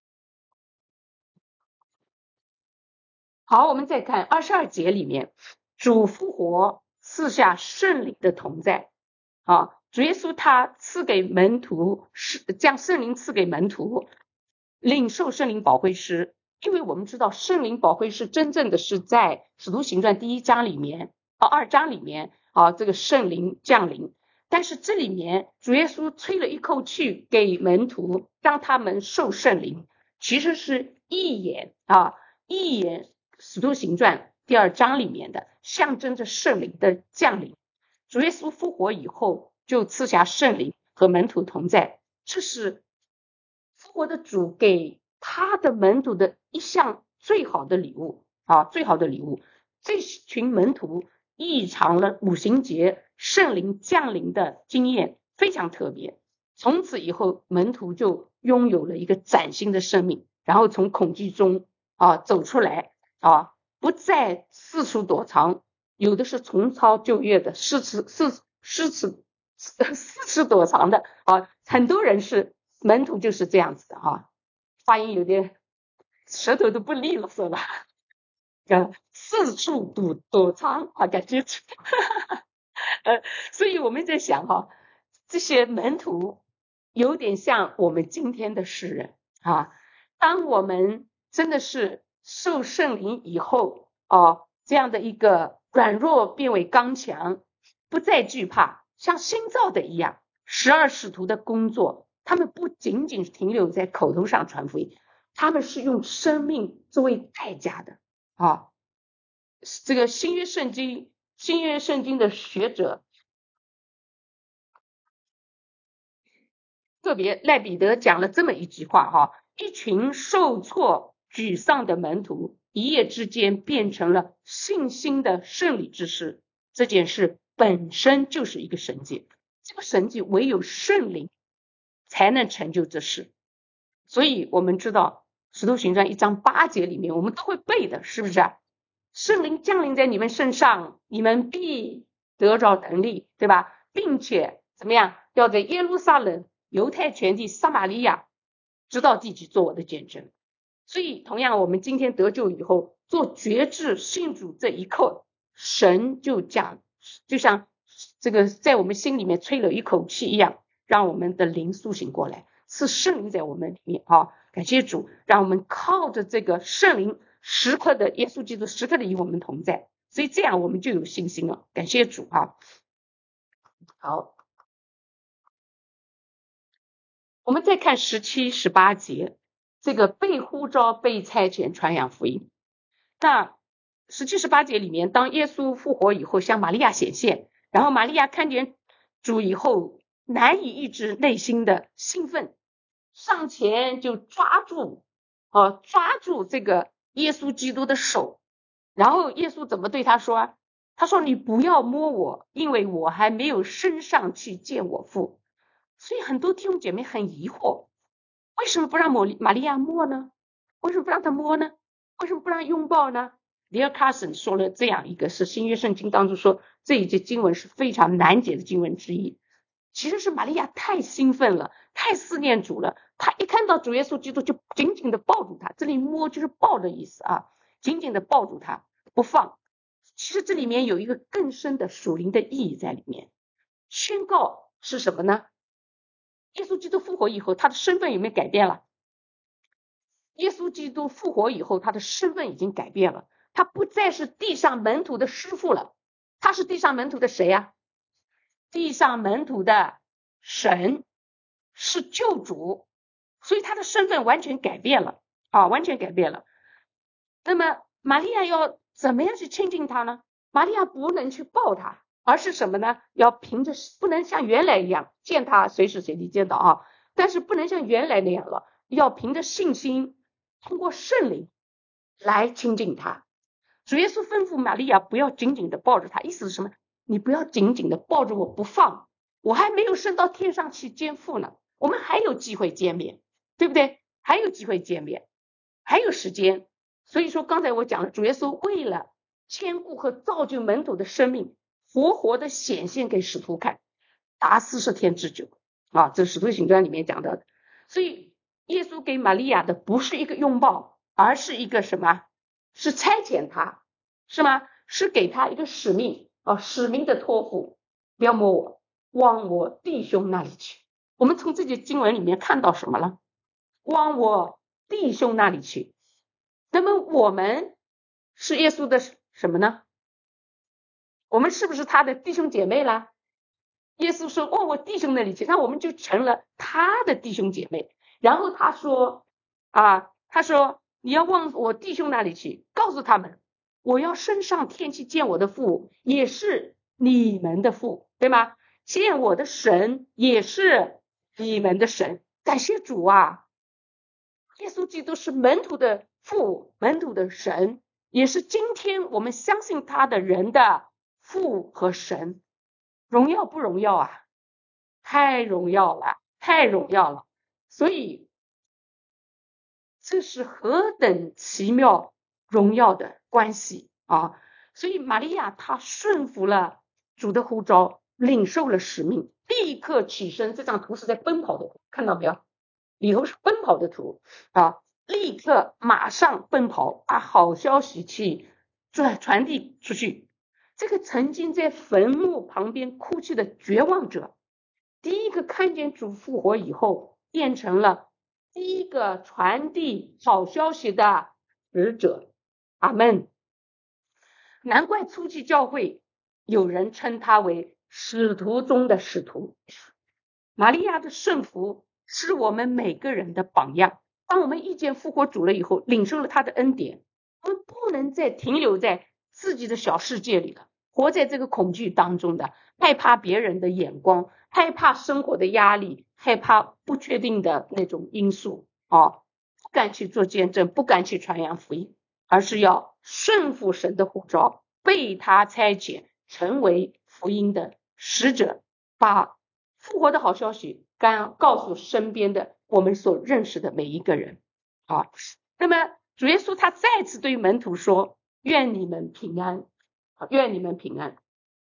好，我们再看22节里面，主复活赐下圣灵的同在主耶稣他赐给门徒，将圣灵赐给门徒，领受圣灵保惠师。因为我们知道圣灵保惠师真正的是在使徒行传1章里面2章里面这个圣灵降临，但是这里面主耶稣吹了一口气给门徒，让他们受圣灵，其实是一眼使徒行传2章里面的，象征着圣灵的降临。主耶稣复活以后就赐下圣灵和门徒同在，这是复活的主给他的门徒的一项最好的礼物最好的礼物。这群门徒异常了五旬节圣灵降临的经验，非常特别。从此以后门徒就拥有了一个崭新的生命，然后从恐惧中走出来不再四处躲藏，有的是重操旧业的，四处躲藏的很多人是门徒就是这样子的发音有点舌头都不利了是吧？四处躲藏感觉所以我们在想这些门徒有点像我们今天的世人当我们真的是受圣灵以后这样的一个软弱变为刚强，不再惧怕，像新造的一样。12使徒的工作，他们不仅仅停留在口头上传福音，他们是用生命作为代价的啊。这个新约圣经的学者，特别赖彼得讲了这么一句话哈：一群受挫沮丧的门徒，一夜之间变成了信心的胜利之师。这件事本身就是一个神迹，这个神迹唯有圣灵才能成就这事。所以我们知道使徒行传1章8节里面我们都会背的，是不是啊？圣灵降临在你们身上，你们必得着能力，对吧？并且怎么样，要在耶路撒冷、犹太全地、撒玛利亚直到地极做我的见证。所以同样我们今天得救以后做决志信主这一刻，神就像这个在我们心里面吹了一口气一样，让我们的灵苏醒过来，是圣灵在我们里面啊！感谢主，让我们靠着这个圣灵时刻的耶稣基督时刻的与我们同在，所以这样我们就有信心了。感谢主啊！好，我们再看17、18节，这个被呼召、被差遣传扬福音。那17、18节里面，当耶稣复活以后向玛利亚显现，然后玛利亚看见主以后难以抑制内心的兴奋，上前就抓住这个耶稣基督的手，然后耶稣怎么对他说？他说你不要摸我，因为我还没有升上去见我父。所以很多弟兄姐妹很疑惑，为什么不让玛利亚摸呢？为什么不让她摸呢？为什么不让拥抱呢？Dear Carson 说了这样一个，是新约圣经当中说这一节经文是非常难解的经文之一。其实是玛利亚太兴奋了，太思念主了，她一看到主耶稣基督就紧紧的抱住他，这里摸就是抱的意思啊，紧紧的抱住他不放。其实这里面有一个更深的属灵的意义在里面，宣告是什么呢？耶稣基督复活以后，他的身份有没有改变了？耶稣基督复活以后，他的身份已经改变了，他不再是地上门徒的师傅了，他是地上门徒的谁呀？地上门徒的神，是救主，所以他的身份完全改变了啊，完全改变了。那么玛利亚要怎么样去亲近他呢？玛利亚不能去抱他，而是什么呢？要凭着，不能像原来一样见他随时随地见到啊，但是不能像原来那样了，要凭着信心，通过圣灵来亲近他。主耶稣吩咐玛利亚不要紧紧的抱着他，意思是什么？你不要紧紧的抱着我不放，我还没有升到天上去见父呢，我们还有机会见面，对不对？还有机会见面，还有时间。所以说刚才我讲了，主耶稣为了兼顾和造就门徒的生命，活活的显现给使徒看，达40天之久啊，这是使徒行传里面讲的。所以耶稣给玛利亚的不是一个拥抱，而是一个什么？是差遣他，是吗？是给他一个使命啊，使命的托付。不要摸我，往我弟兄那里去。我们从这节经文里面看到什么了？往我弟兄那里去。那么我们是耶稣的什么呢？我们是不是他的弟兄姐妹啦？耶稣说往我弟兄那里去，那我们就成了他的弟兄姐妹。然后他说你要往我弟兄那里去，告诉他们我要升上天去见我的父，也是你们的父，对吗？见我的神也是你们的神。感谢主啊，耶稣基督是门徒的父，门徒的神，也是今天我们相信他的人的父和神。荣耀不荣耀啊？太荣耀了，太荣耀了。所以这是何等奇妙荣耀的关系啊！所以玛利亚她顺服了主的呼召，领受了使命，立刻起身。这张图是在奔跑的图，看到没有？里头是奔跑的图啊！立刻马上奔跑，把好消息去传递出去。这个曾经在坟墓旁边哭泣的绝望者，第一个看见主复活以后，变成了第一个传递好消息的使者。阿们。 难怪初期教会有人称他为使徒中的使徒。玛利亚的圣福是我们每个人的榜样。当我们遇见复活主了以后，领受了他的恩典，我们不能再停留在自己的小世界里了，活在这个恐惧当中的，害怕别人的眼光，害怕生活的压力，害怕不确定的那种因素不敢去做见证，不敢去传扬福音，而是要顺服神的呼召，被他差遣，成为福音的使者，把复活的好消息告诉身边的我们所认识的每一个人那么主耶稣他再次对门徒说，愿你们平安，愿你们平安。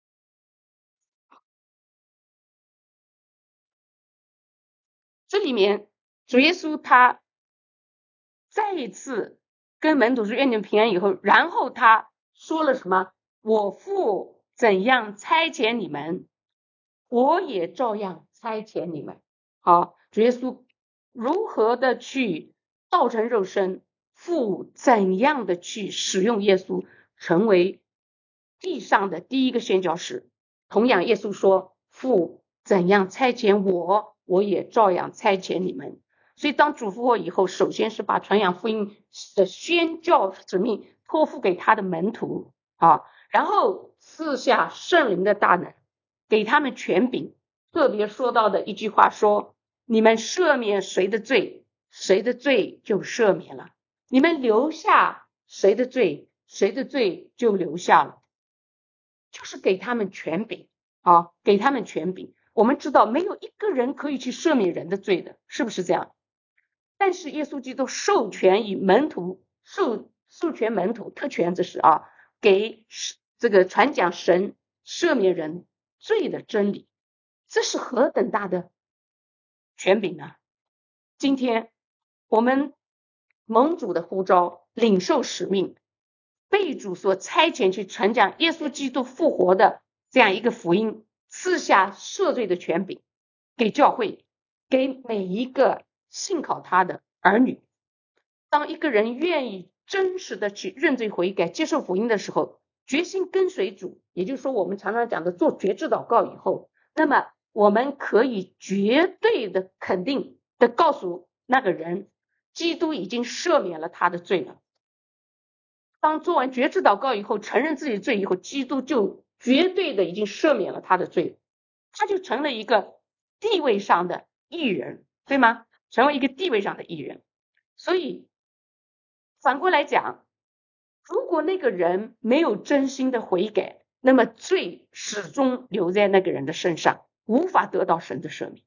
这里面主耶稣他再一次跟门徒说愿你们平安以后，然后他说了什么？我父怎样差遣你们，我也照样差遣你们。主耶稣如何的去道成肉身，父怎样的去使用耶稣成为地上的第一个宣教士。同样耶稣说，父怎样差遣我，我也照样差遣你们。所以当主复活以后，首先是把传扬福音的宣教使命托付给他的门徒然后赐下圣灵的大能，给他们权柄。特别说到的一句话说，你们赦免谁的罪，谁的罪就赦免了，你们留下谁的罪，谁的罪就留下了，就是给他们权柄给他们权柄。我们知道没有一个人可以去赦免人的罪的，是不是这样？但是耶稣基督授权以门徒授权门徒特权，这是给这个传讲神赦免人罪的真理，这是何等大的权柄呢？今天我们蒙主的呼召，领受使命，被主所差遣去传讲耶稣基督复活的这样一个福音，赐下赦罪的权柄给教会，给每一个信靠他的儿女。当一个人愿意真实的去认罪悔改，接受福音的时候，决心跟随主，也就是说我们常常讲的做决志祷告以后，那么我们可以绝对的肯定的告诉那个人，基督已经赦免了他的罪了。当做完决志祷告以后，承认自己的罪以后，基督就绝对的已经赦免了他的罪，他就成了一个地位上的义人，对吗？成为一个地位上的义人。所以反过来讲，如果那个人没有真心的悔改，那么罪始终留在那个人的身上，无法得到神的赦免。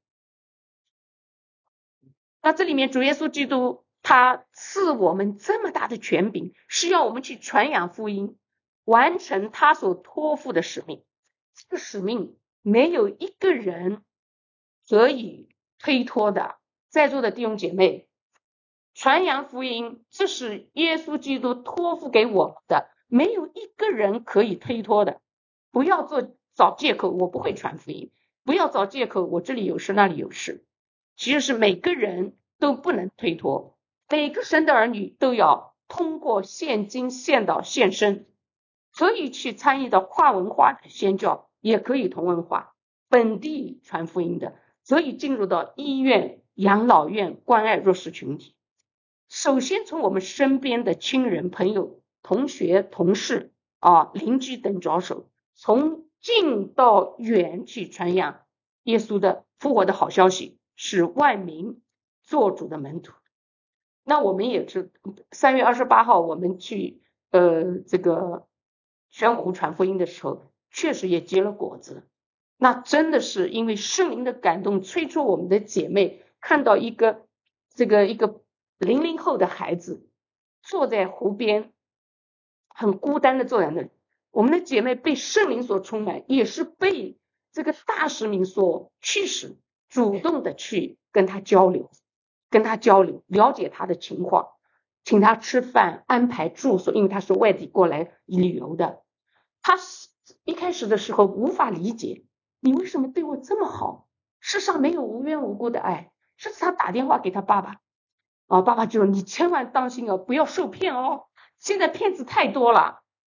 那这里面主耶稣基督他赐我们这么大的权柄，是要我们去传扬福音，完成他所托付的使命。这个使命没有一个人可以推脱的。在座的弟兄姐妹，传扬福音，这是耶稣基督托付给我们的，没有一个人可以推脱的。不要找借口，我不会传福音；不要找借口，我这里有事那里有事。其实是每个人都不能推脱，每个神的儿女都要通过献金、献祷、献身，可以去参与到跨文化的宣教，也可以同文化本地传福音的，可以进入到医院、养老院关爱弱势群体。首先从我们身边的亲人、朋友、同学、同事邻居等着手，从近到远去传扬耶稣的复活的好消息，使万民做主的门徒。那我们也是3月28号我们去这个玄武湖传福音的时候，确实也结了果子。那真的是因为圣灵的感动，催促我们的姐妹看到一个00后的孩子坐在湖边，很孤单的坐在那里。我们的姐妹被圣灵所充满，也是被这个大使命所驱使，主动的去跟他交流，了解他的情况，请他吃饭，安排住宿，因为他是外地过来旅游的。他一开始的时候无法理解，你为什么对我这么好？世上没有无缘无故的爱。甚至他打电话给他爸爸爸爸就说你千万当心不要受骗现在骗子太多了。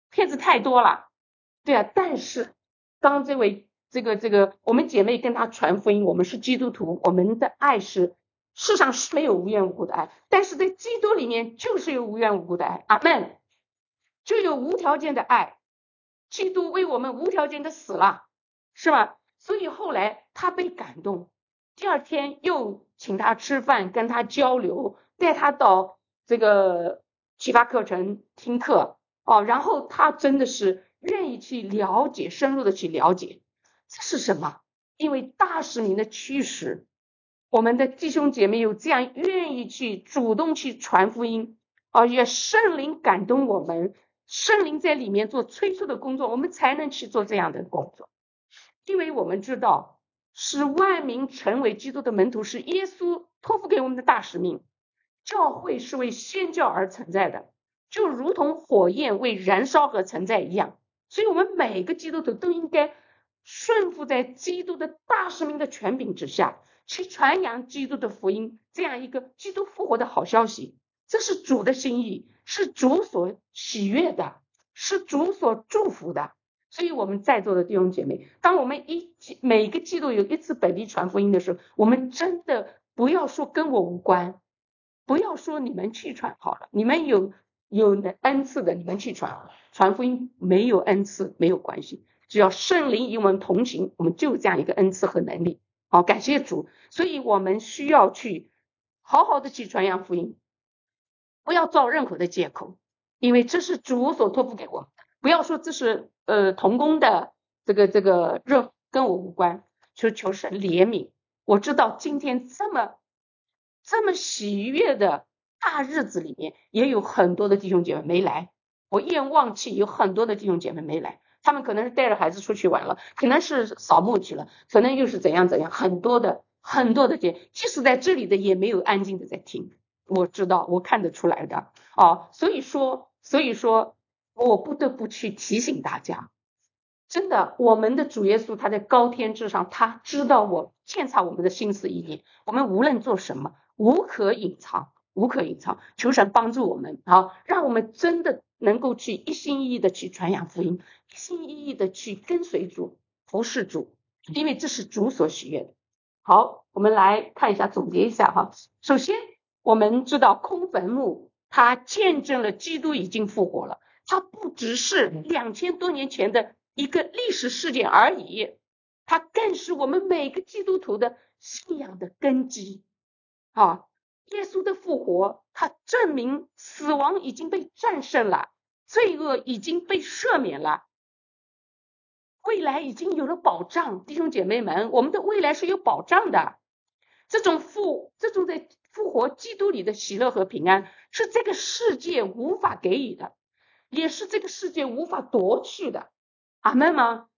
骗子太多了，对啊。但是当这位我们姐妹跟他传福音，我们是基督徒，我们的爱是世上是没有无缘无故的爱，但是在基督里面就是有无缘无故的爱，阿们，就有无条件的爱，基督为我们无条件的死了，是吧？所以后来他被感动，第二天又请他吃饭，跟他交流，带他到这个启发课程听课然后他真的是愿意去了解，深入的去了解这是什么。因为大使命的驱使，我们的弟兄姐妹有这样愿意去主动去传福音，也圣灵感动我们，圣灵在里面做催促的工作，我们才能去做这样的工作。因为我们知道使万民成为基督的门徒是耶稣托付给我们的大使命，教会是为宣教而存在的，就如同火焰为燃烧而存在一样。所以我们每个基督徒都应该顺服在基督的大使命的权柄之下，去传扬基督的福音，这样一个基督复活的好消息。这是主的心意，是主所喜悦的，是主所祝福的。所以我们在座的弟兄姐妹，当我们每个季度有一次本地传福音的时候，我们真的不要说跟我无关，不要说你们去传好了，你们有恩赐的你们去传福音，没有恩赐没有关系，只要圣灵与我们同行，我们就有这样一个恩赐和能力。好，感谢主。所以我们需要去好好的去传扬福音，不要造任何的借口，因为这是主所托付给我们的。不要说这是同工的任跟我无关，求神怜悯。我知道今天这么喜悦的大日子里面，也有很多的弟兄姐妹没来。我一眼望去，有很多的弟兄姐妹没来，他们可能是带着孩子出去玩了，可能是扫墓去了，可能又是怎样，很多的即使在这里的也没有安静的在听。我知道，我看得出来的所以说我不得不去提醒大家，真的，我们的主耶稣他在高天之上，他知道我鉴察我们的心思意念，我们无论做什么无可隐藏，求神帮助我们让我们真的能够去一心一意的去传扬福音，一心一意的去跟随主，服侍主，因为这是主所喜悦的。好，我们来看一下，总结一下首先我们知道空坟墓它见证了基督已经复活了，它不只是2000多年前的一个历史事件而已，它更是我们每个基督徒的信仰的根基耶稣的复活，它证明死亡已经被战胜了，罪恶已经被赦免了，未来已经有了保障。弟兄姐妹们，我们的未来是有保障的。这种在复活基督里的喜乐和平安，是这个世界无法给予的，也是这个世界无法夺去的。阿们吗？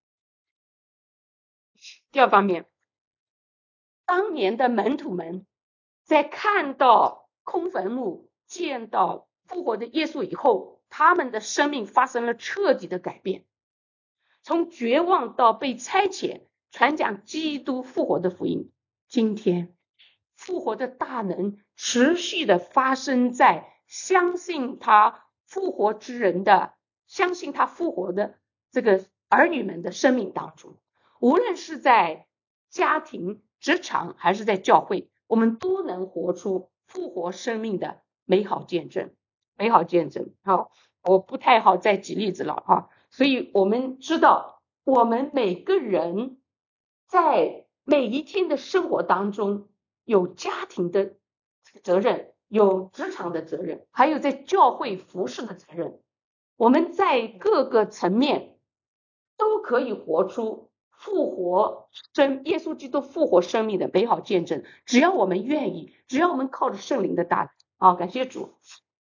第二方面，当年的门徒们在看到空坟墓，见到复活的耶稣以后，他们的生命发生了彻底的改变，从绝望到被差遣传讲基督复活的福音。今天复活的大能持续的发生在相信他复活之人的，相信他复活的这个儿女们的生命当中，无论是在家庭、职场还是在教会，我们都能活出复活生命的美好见证。好，我不太好再举例子了所以我们知道，我们每个人在每一天的生活当中，有家庭的责任，有职场的责任，还有在教会服侍的责任。我们在各个层面都可以活出耶稣基督复活生命的美好见证，只要我们愿意，只要我们靠着圣灵的大能感谢主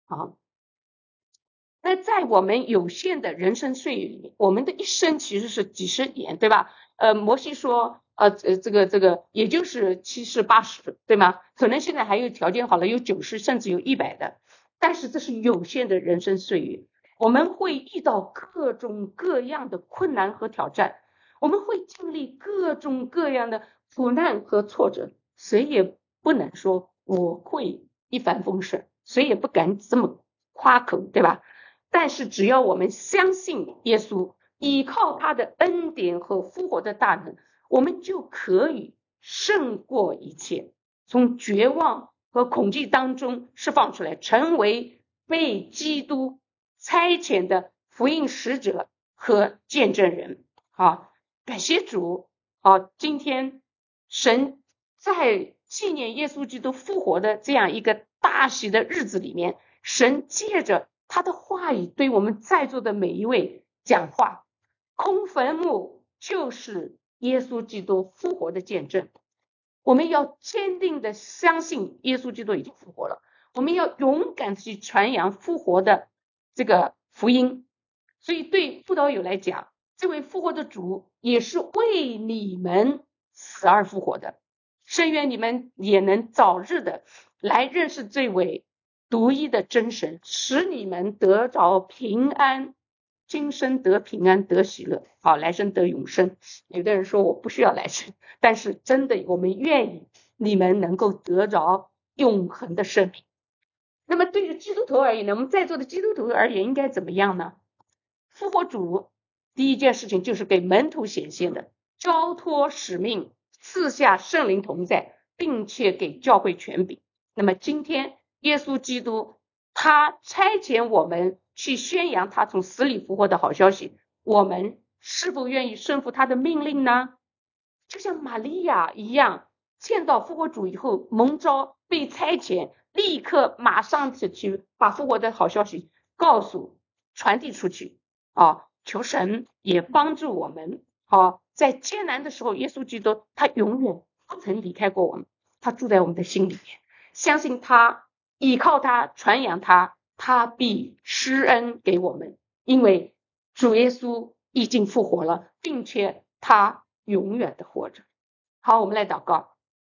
那在我们有限的人生岁月里面，我们的一生其实是几十年，对吧？摩西说也就是70、80，对吗？可能现在还有条件好了，有90甚至有100的，但是这是有限的人生岁月，我们会遇到各种各样的困难和挑战，我们会经历各种各样的苦难和挫折，谁也不能说我会一帆风顺，谁也不敢这么夸口，对吧？ 但是只要我们相信耶稣，依靠他的恩典和复活的大能，我们就可以胜过一切，从绝望和恐惧当中释放出来，成为被基督差遣的福音使者和见证人。好，感谢主。好，今天神在纪念耶稣基督复活的这样一个大喜的日子里面，神借着他的话语对我们在座的每一位讲话。空坟墓就是耶稣基督复活的见证，我们要坚定的相信耶稣基督已经复活了，我们要勇敢去传扬复活的这个福音。所以对辅导友来讲，这位复活的主也是为你们死而复活的，深愿你们也能早日的来认识这位独一的真神，使你们得着平安，今生得平安得喜乐，好，来生得永生。有的人说我不需要来生，但是真的我们愿意你们能够得着永恒的生命。那么对于基督徒而言呢，我们在座的基督徒而言应该怎么样呢？复活主第一件事情就是给门徒显现的，交托使命，赐下圣灵同在，并且给教会权柄。那么今天耶稣基督他差遣我们去宣扬他从死里复活的好消息，我们是否愿意顺服他的命令呢？就像玛利亚一样，见到复活主以后蒙召被差遣，立刻马上去把复活的好消息告诉传递出去。求神也帮助我们。在艰难的时候，耶稣基督他永远不曾离开过我们，他住在我们的心里面，相信他，依靠他，传扬他，他必施恩给我们，因为主耶稣已经复活了，并且他永远的活着。好，我们来祷告。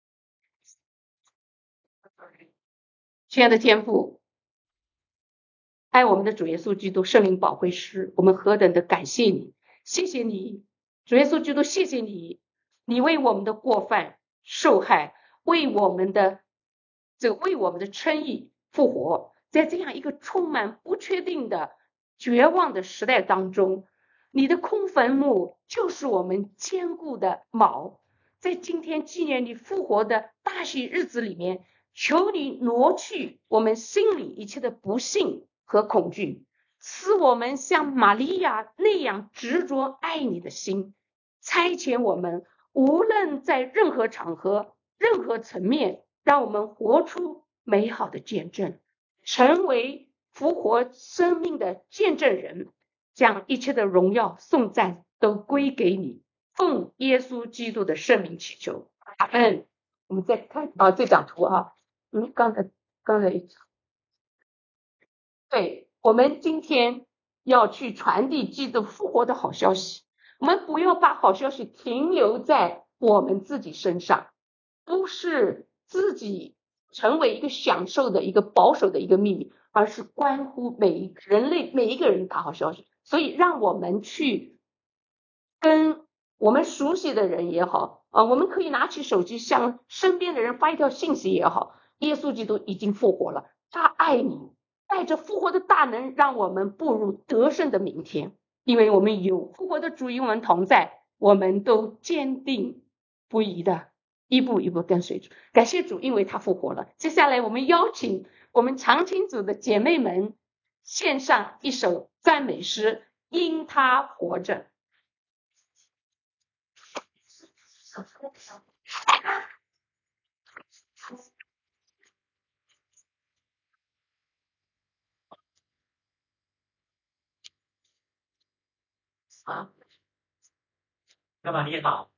亲爱的天父，爱我们的主耶稣基督圣灵保惠师，我们何等的感谢你，谢谢你，主耶稣基督，谢谢你，你为我们的过犯受害，为我们的称义复活。在这样一个充满不确定的绝望的时代当中，你的空坟墓就是我们坚固的锚。在今天纪念你复活的大喜日子里面，求你挪去我们心里一切的不幸和恐惧，使我们像玛利亚那样执着爱你的心，差遣我们无论在任何场合任何层面，让我们活出美好的见证，成为复活生命的见证人，将一切的荣耀颂赞都归给你，奉耶稣基督的圣名祈求，阿们。我们再看这张图刚才对，我们今天要去传递基督复活的好消息，我们不要把好消息停留在我们自己身上，不是自己成为一个享受的一个保守的一个秘密，而是关乎每一个人的好消息。所以让我们去跟我们熟悉的人也好我们可以拿起手机向身边的人发一条信息也好，耶稣基督已经复活了，他爱你，带着复活的大能，让我们步入得胜的明天。因为我们有复活的主与我们同在，我们都坚定不移的一步一步跟随主。感谢主，因为他复活了。接下来我们邀请我们长青组的姐妹们献上一首赞美诗，因他活着。 干嘛你好？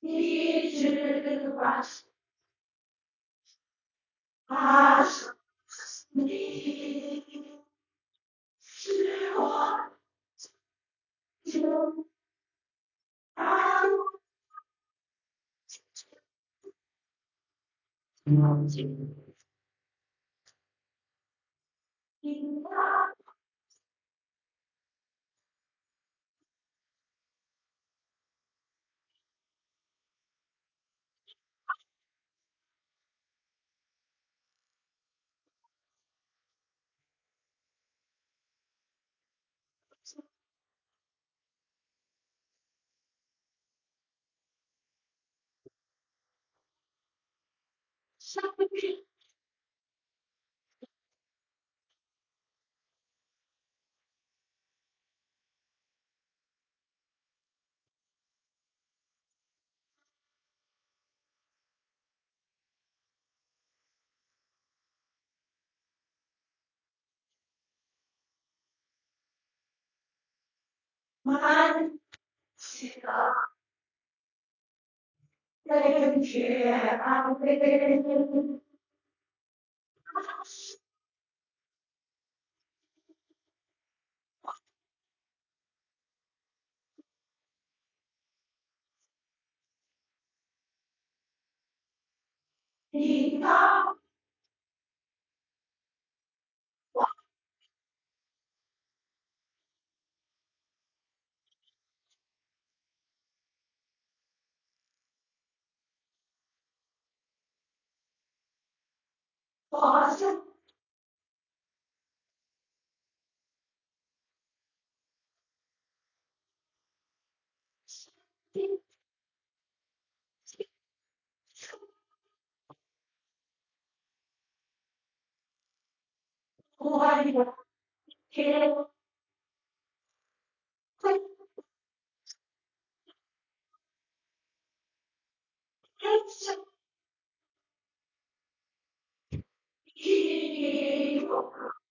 一直把他是你，是我就爱你吧。上帝，满起了人却安慰，你让我相信，我有天会变成一个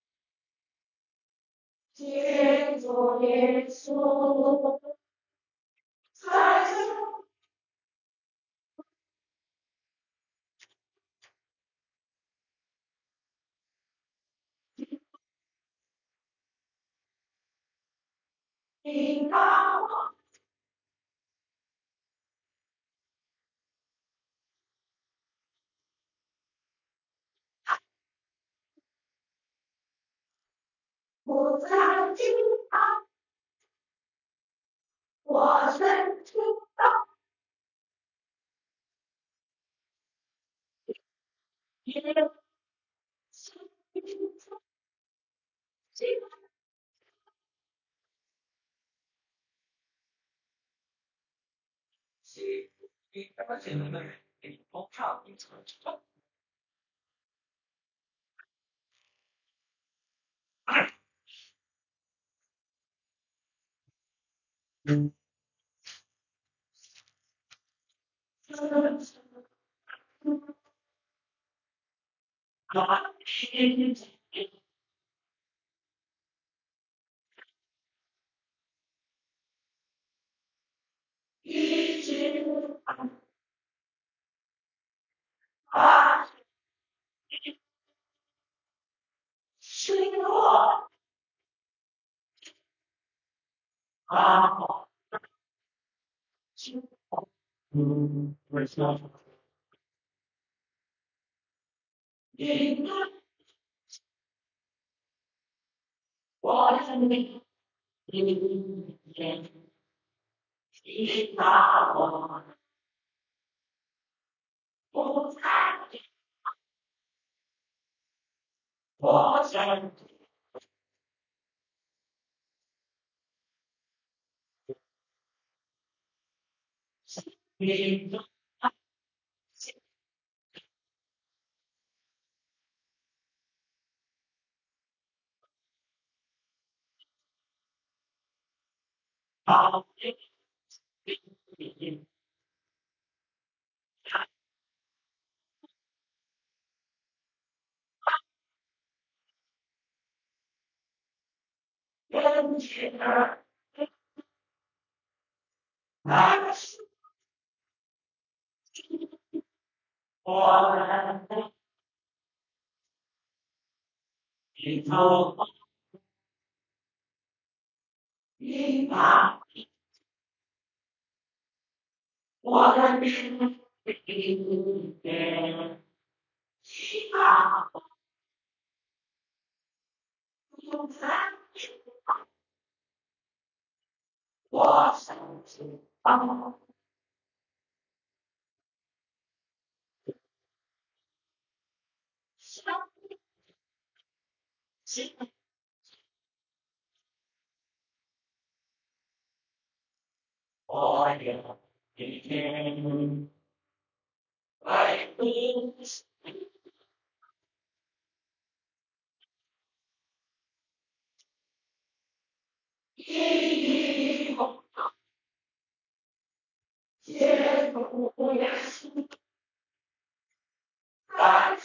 杰作耶稣，在你让我在听到，我曾听到，也曾听到，而且能给你包上一层。一直啊，是我啊，为什么？因为我是你，你听到我不在，我想你好，你人群儿，那是我们一头一马，我们一边一马，不在我身旁，相信我有一天为你一梦，结束也是在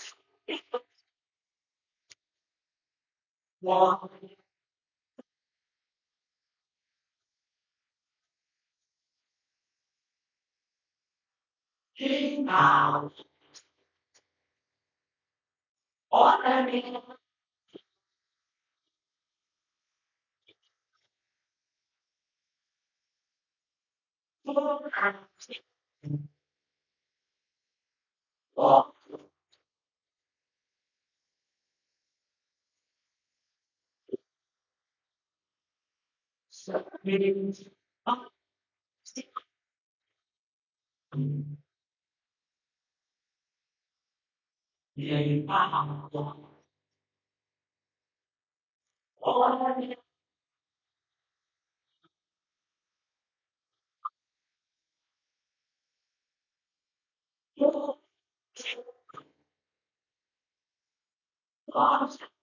我一马，我的命不甘心，我生命啊，一马，我的命不甘心，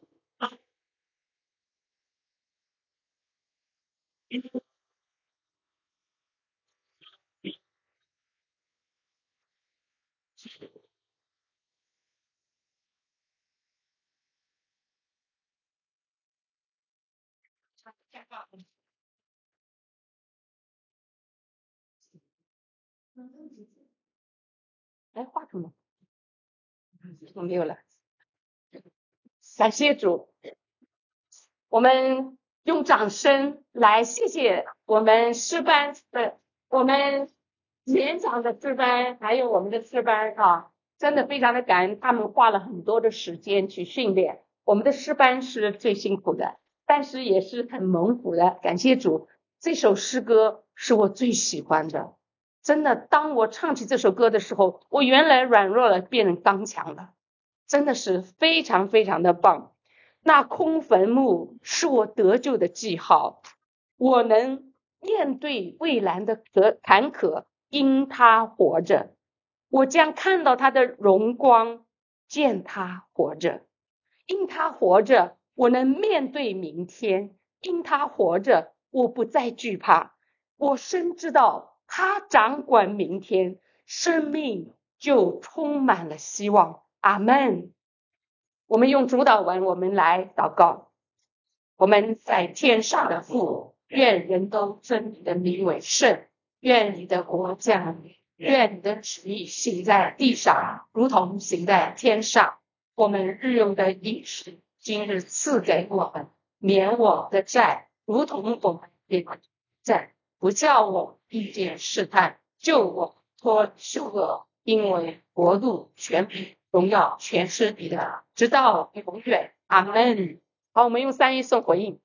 哎，话筒呢？我没有了。感谢主，我们用掌声来谢谢我们师班的，我们年长的师班，还有我们的师班啊，真的非常的感恩，他们花了很多的时间去训练。我们的师班是最辛苦的，但是也是很蒙福的。感谢主，这首诗歌是我最喜欢的。真的，当我唱起这首歌的时候，我原来软弱了，变成刚强了。真的是非常非常的棒。那空坟墓是我得救的记号，我能面对蔚蓝的坎坷，因他活着，我将看到他的荣光，见他活着，因他活着，我能面对明天，因他活着，我不再惧怕，我深知道他掌管明天，生命就充满了希望。阿门。我们用主祷文，我们来祷告。我们在天上的父，愿人都尊你的名为圣，愿你的国降临，愿你的旨意行在地上，如同行在天上。我们日用的饮食，今日赐给我们，免我们的债，如同我们也债，不叫我们遇见试探，救我脱离凶恶，因为国度、权柄、荣耀全是你的，直到永远。阿门。好，我们用3一送回应。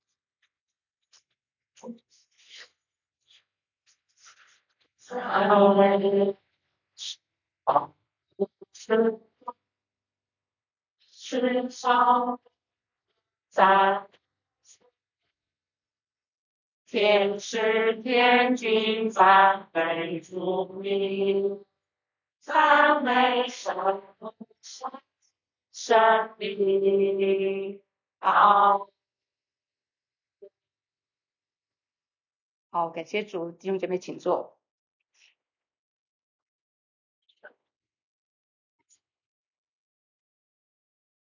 世上在天使天君赞美主名，赞美神神灵。好，感谢主，弟兄姐妹请坐。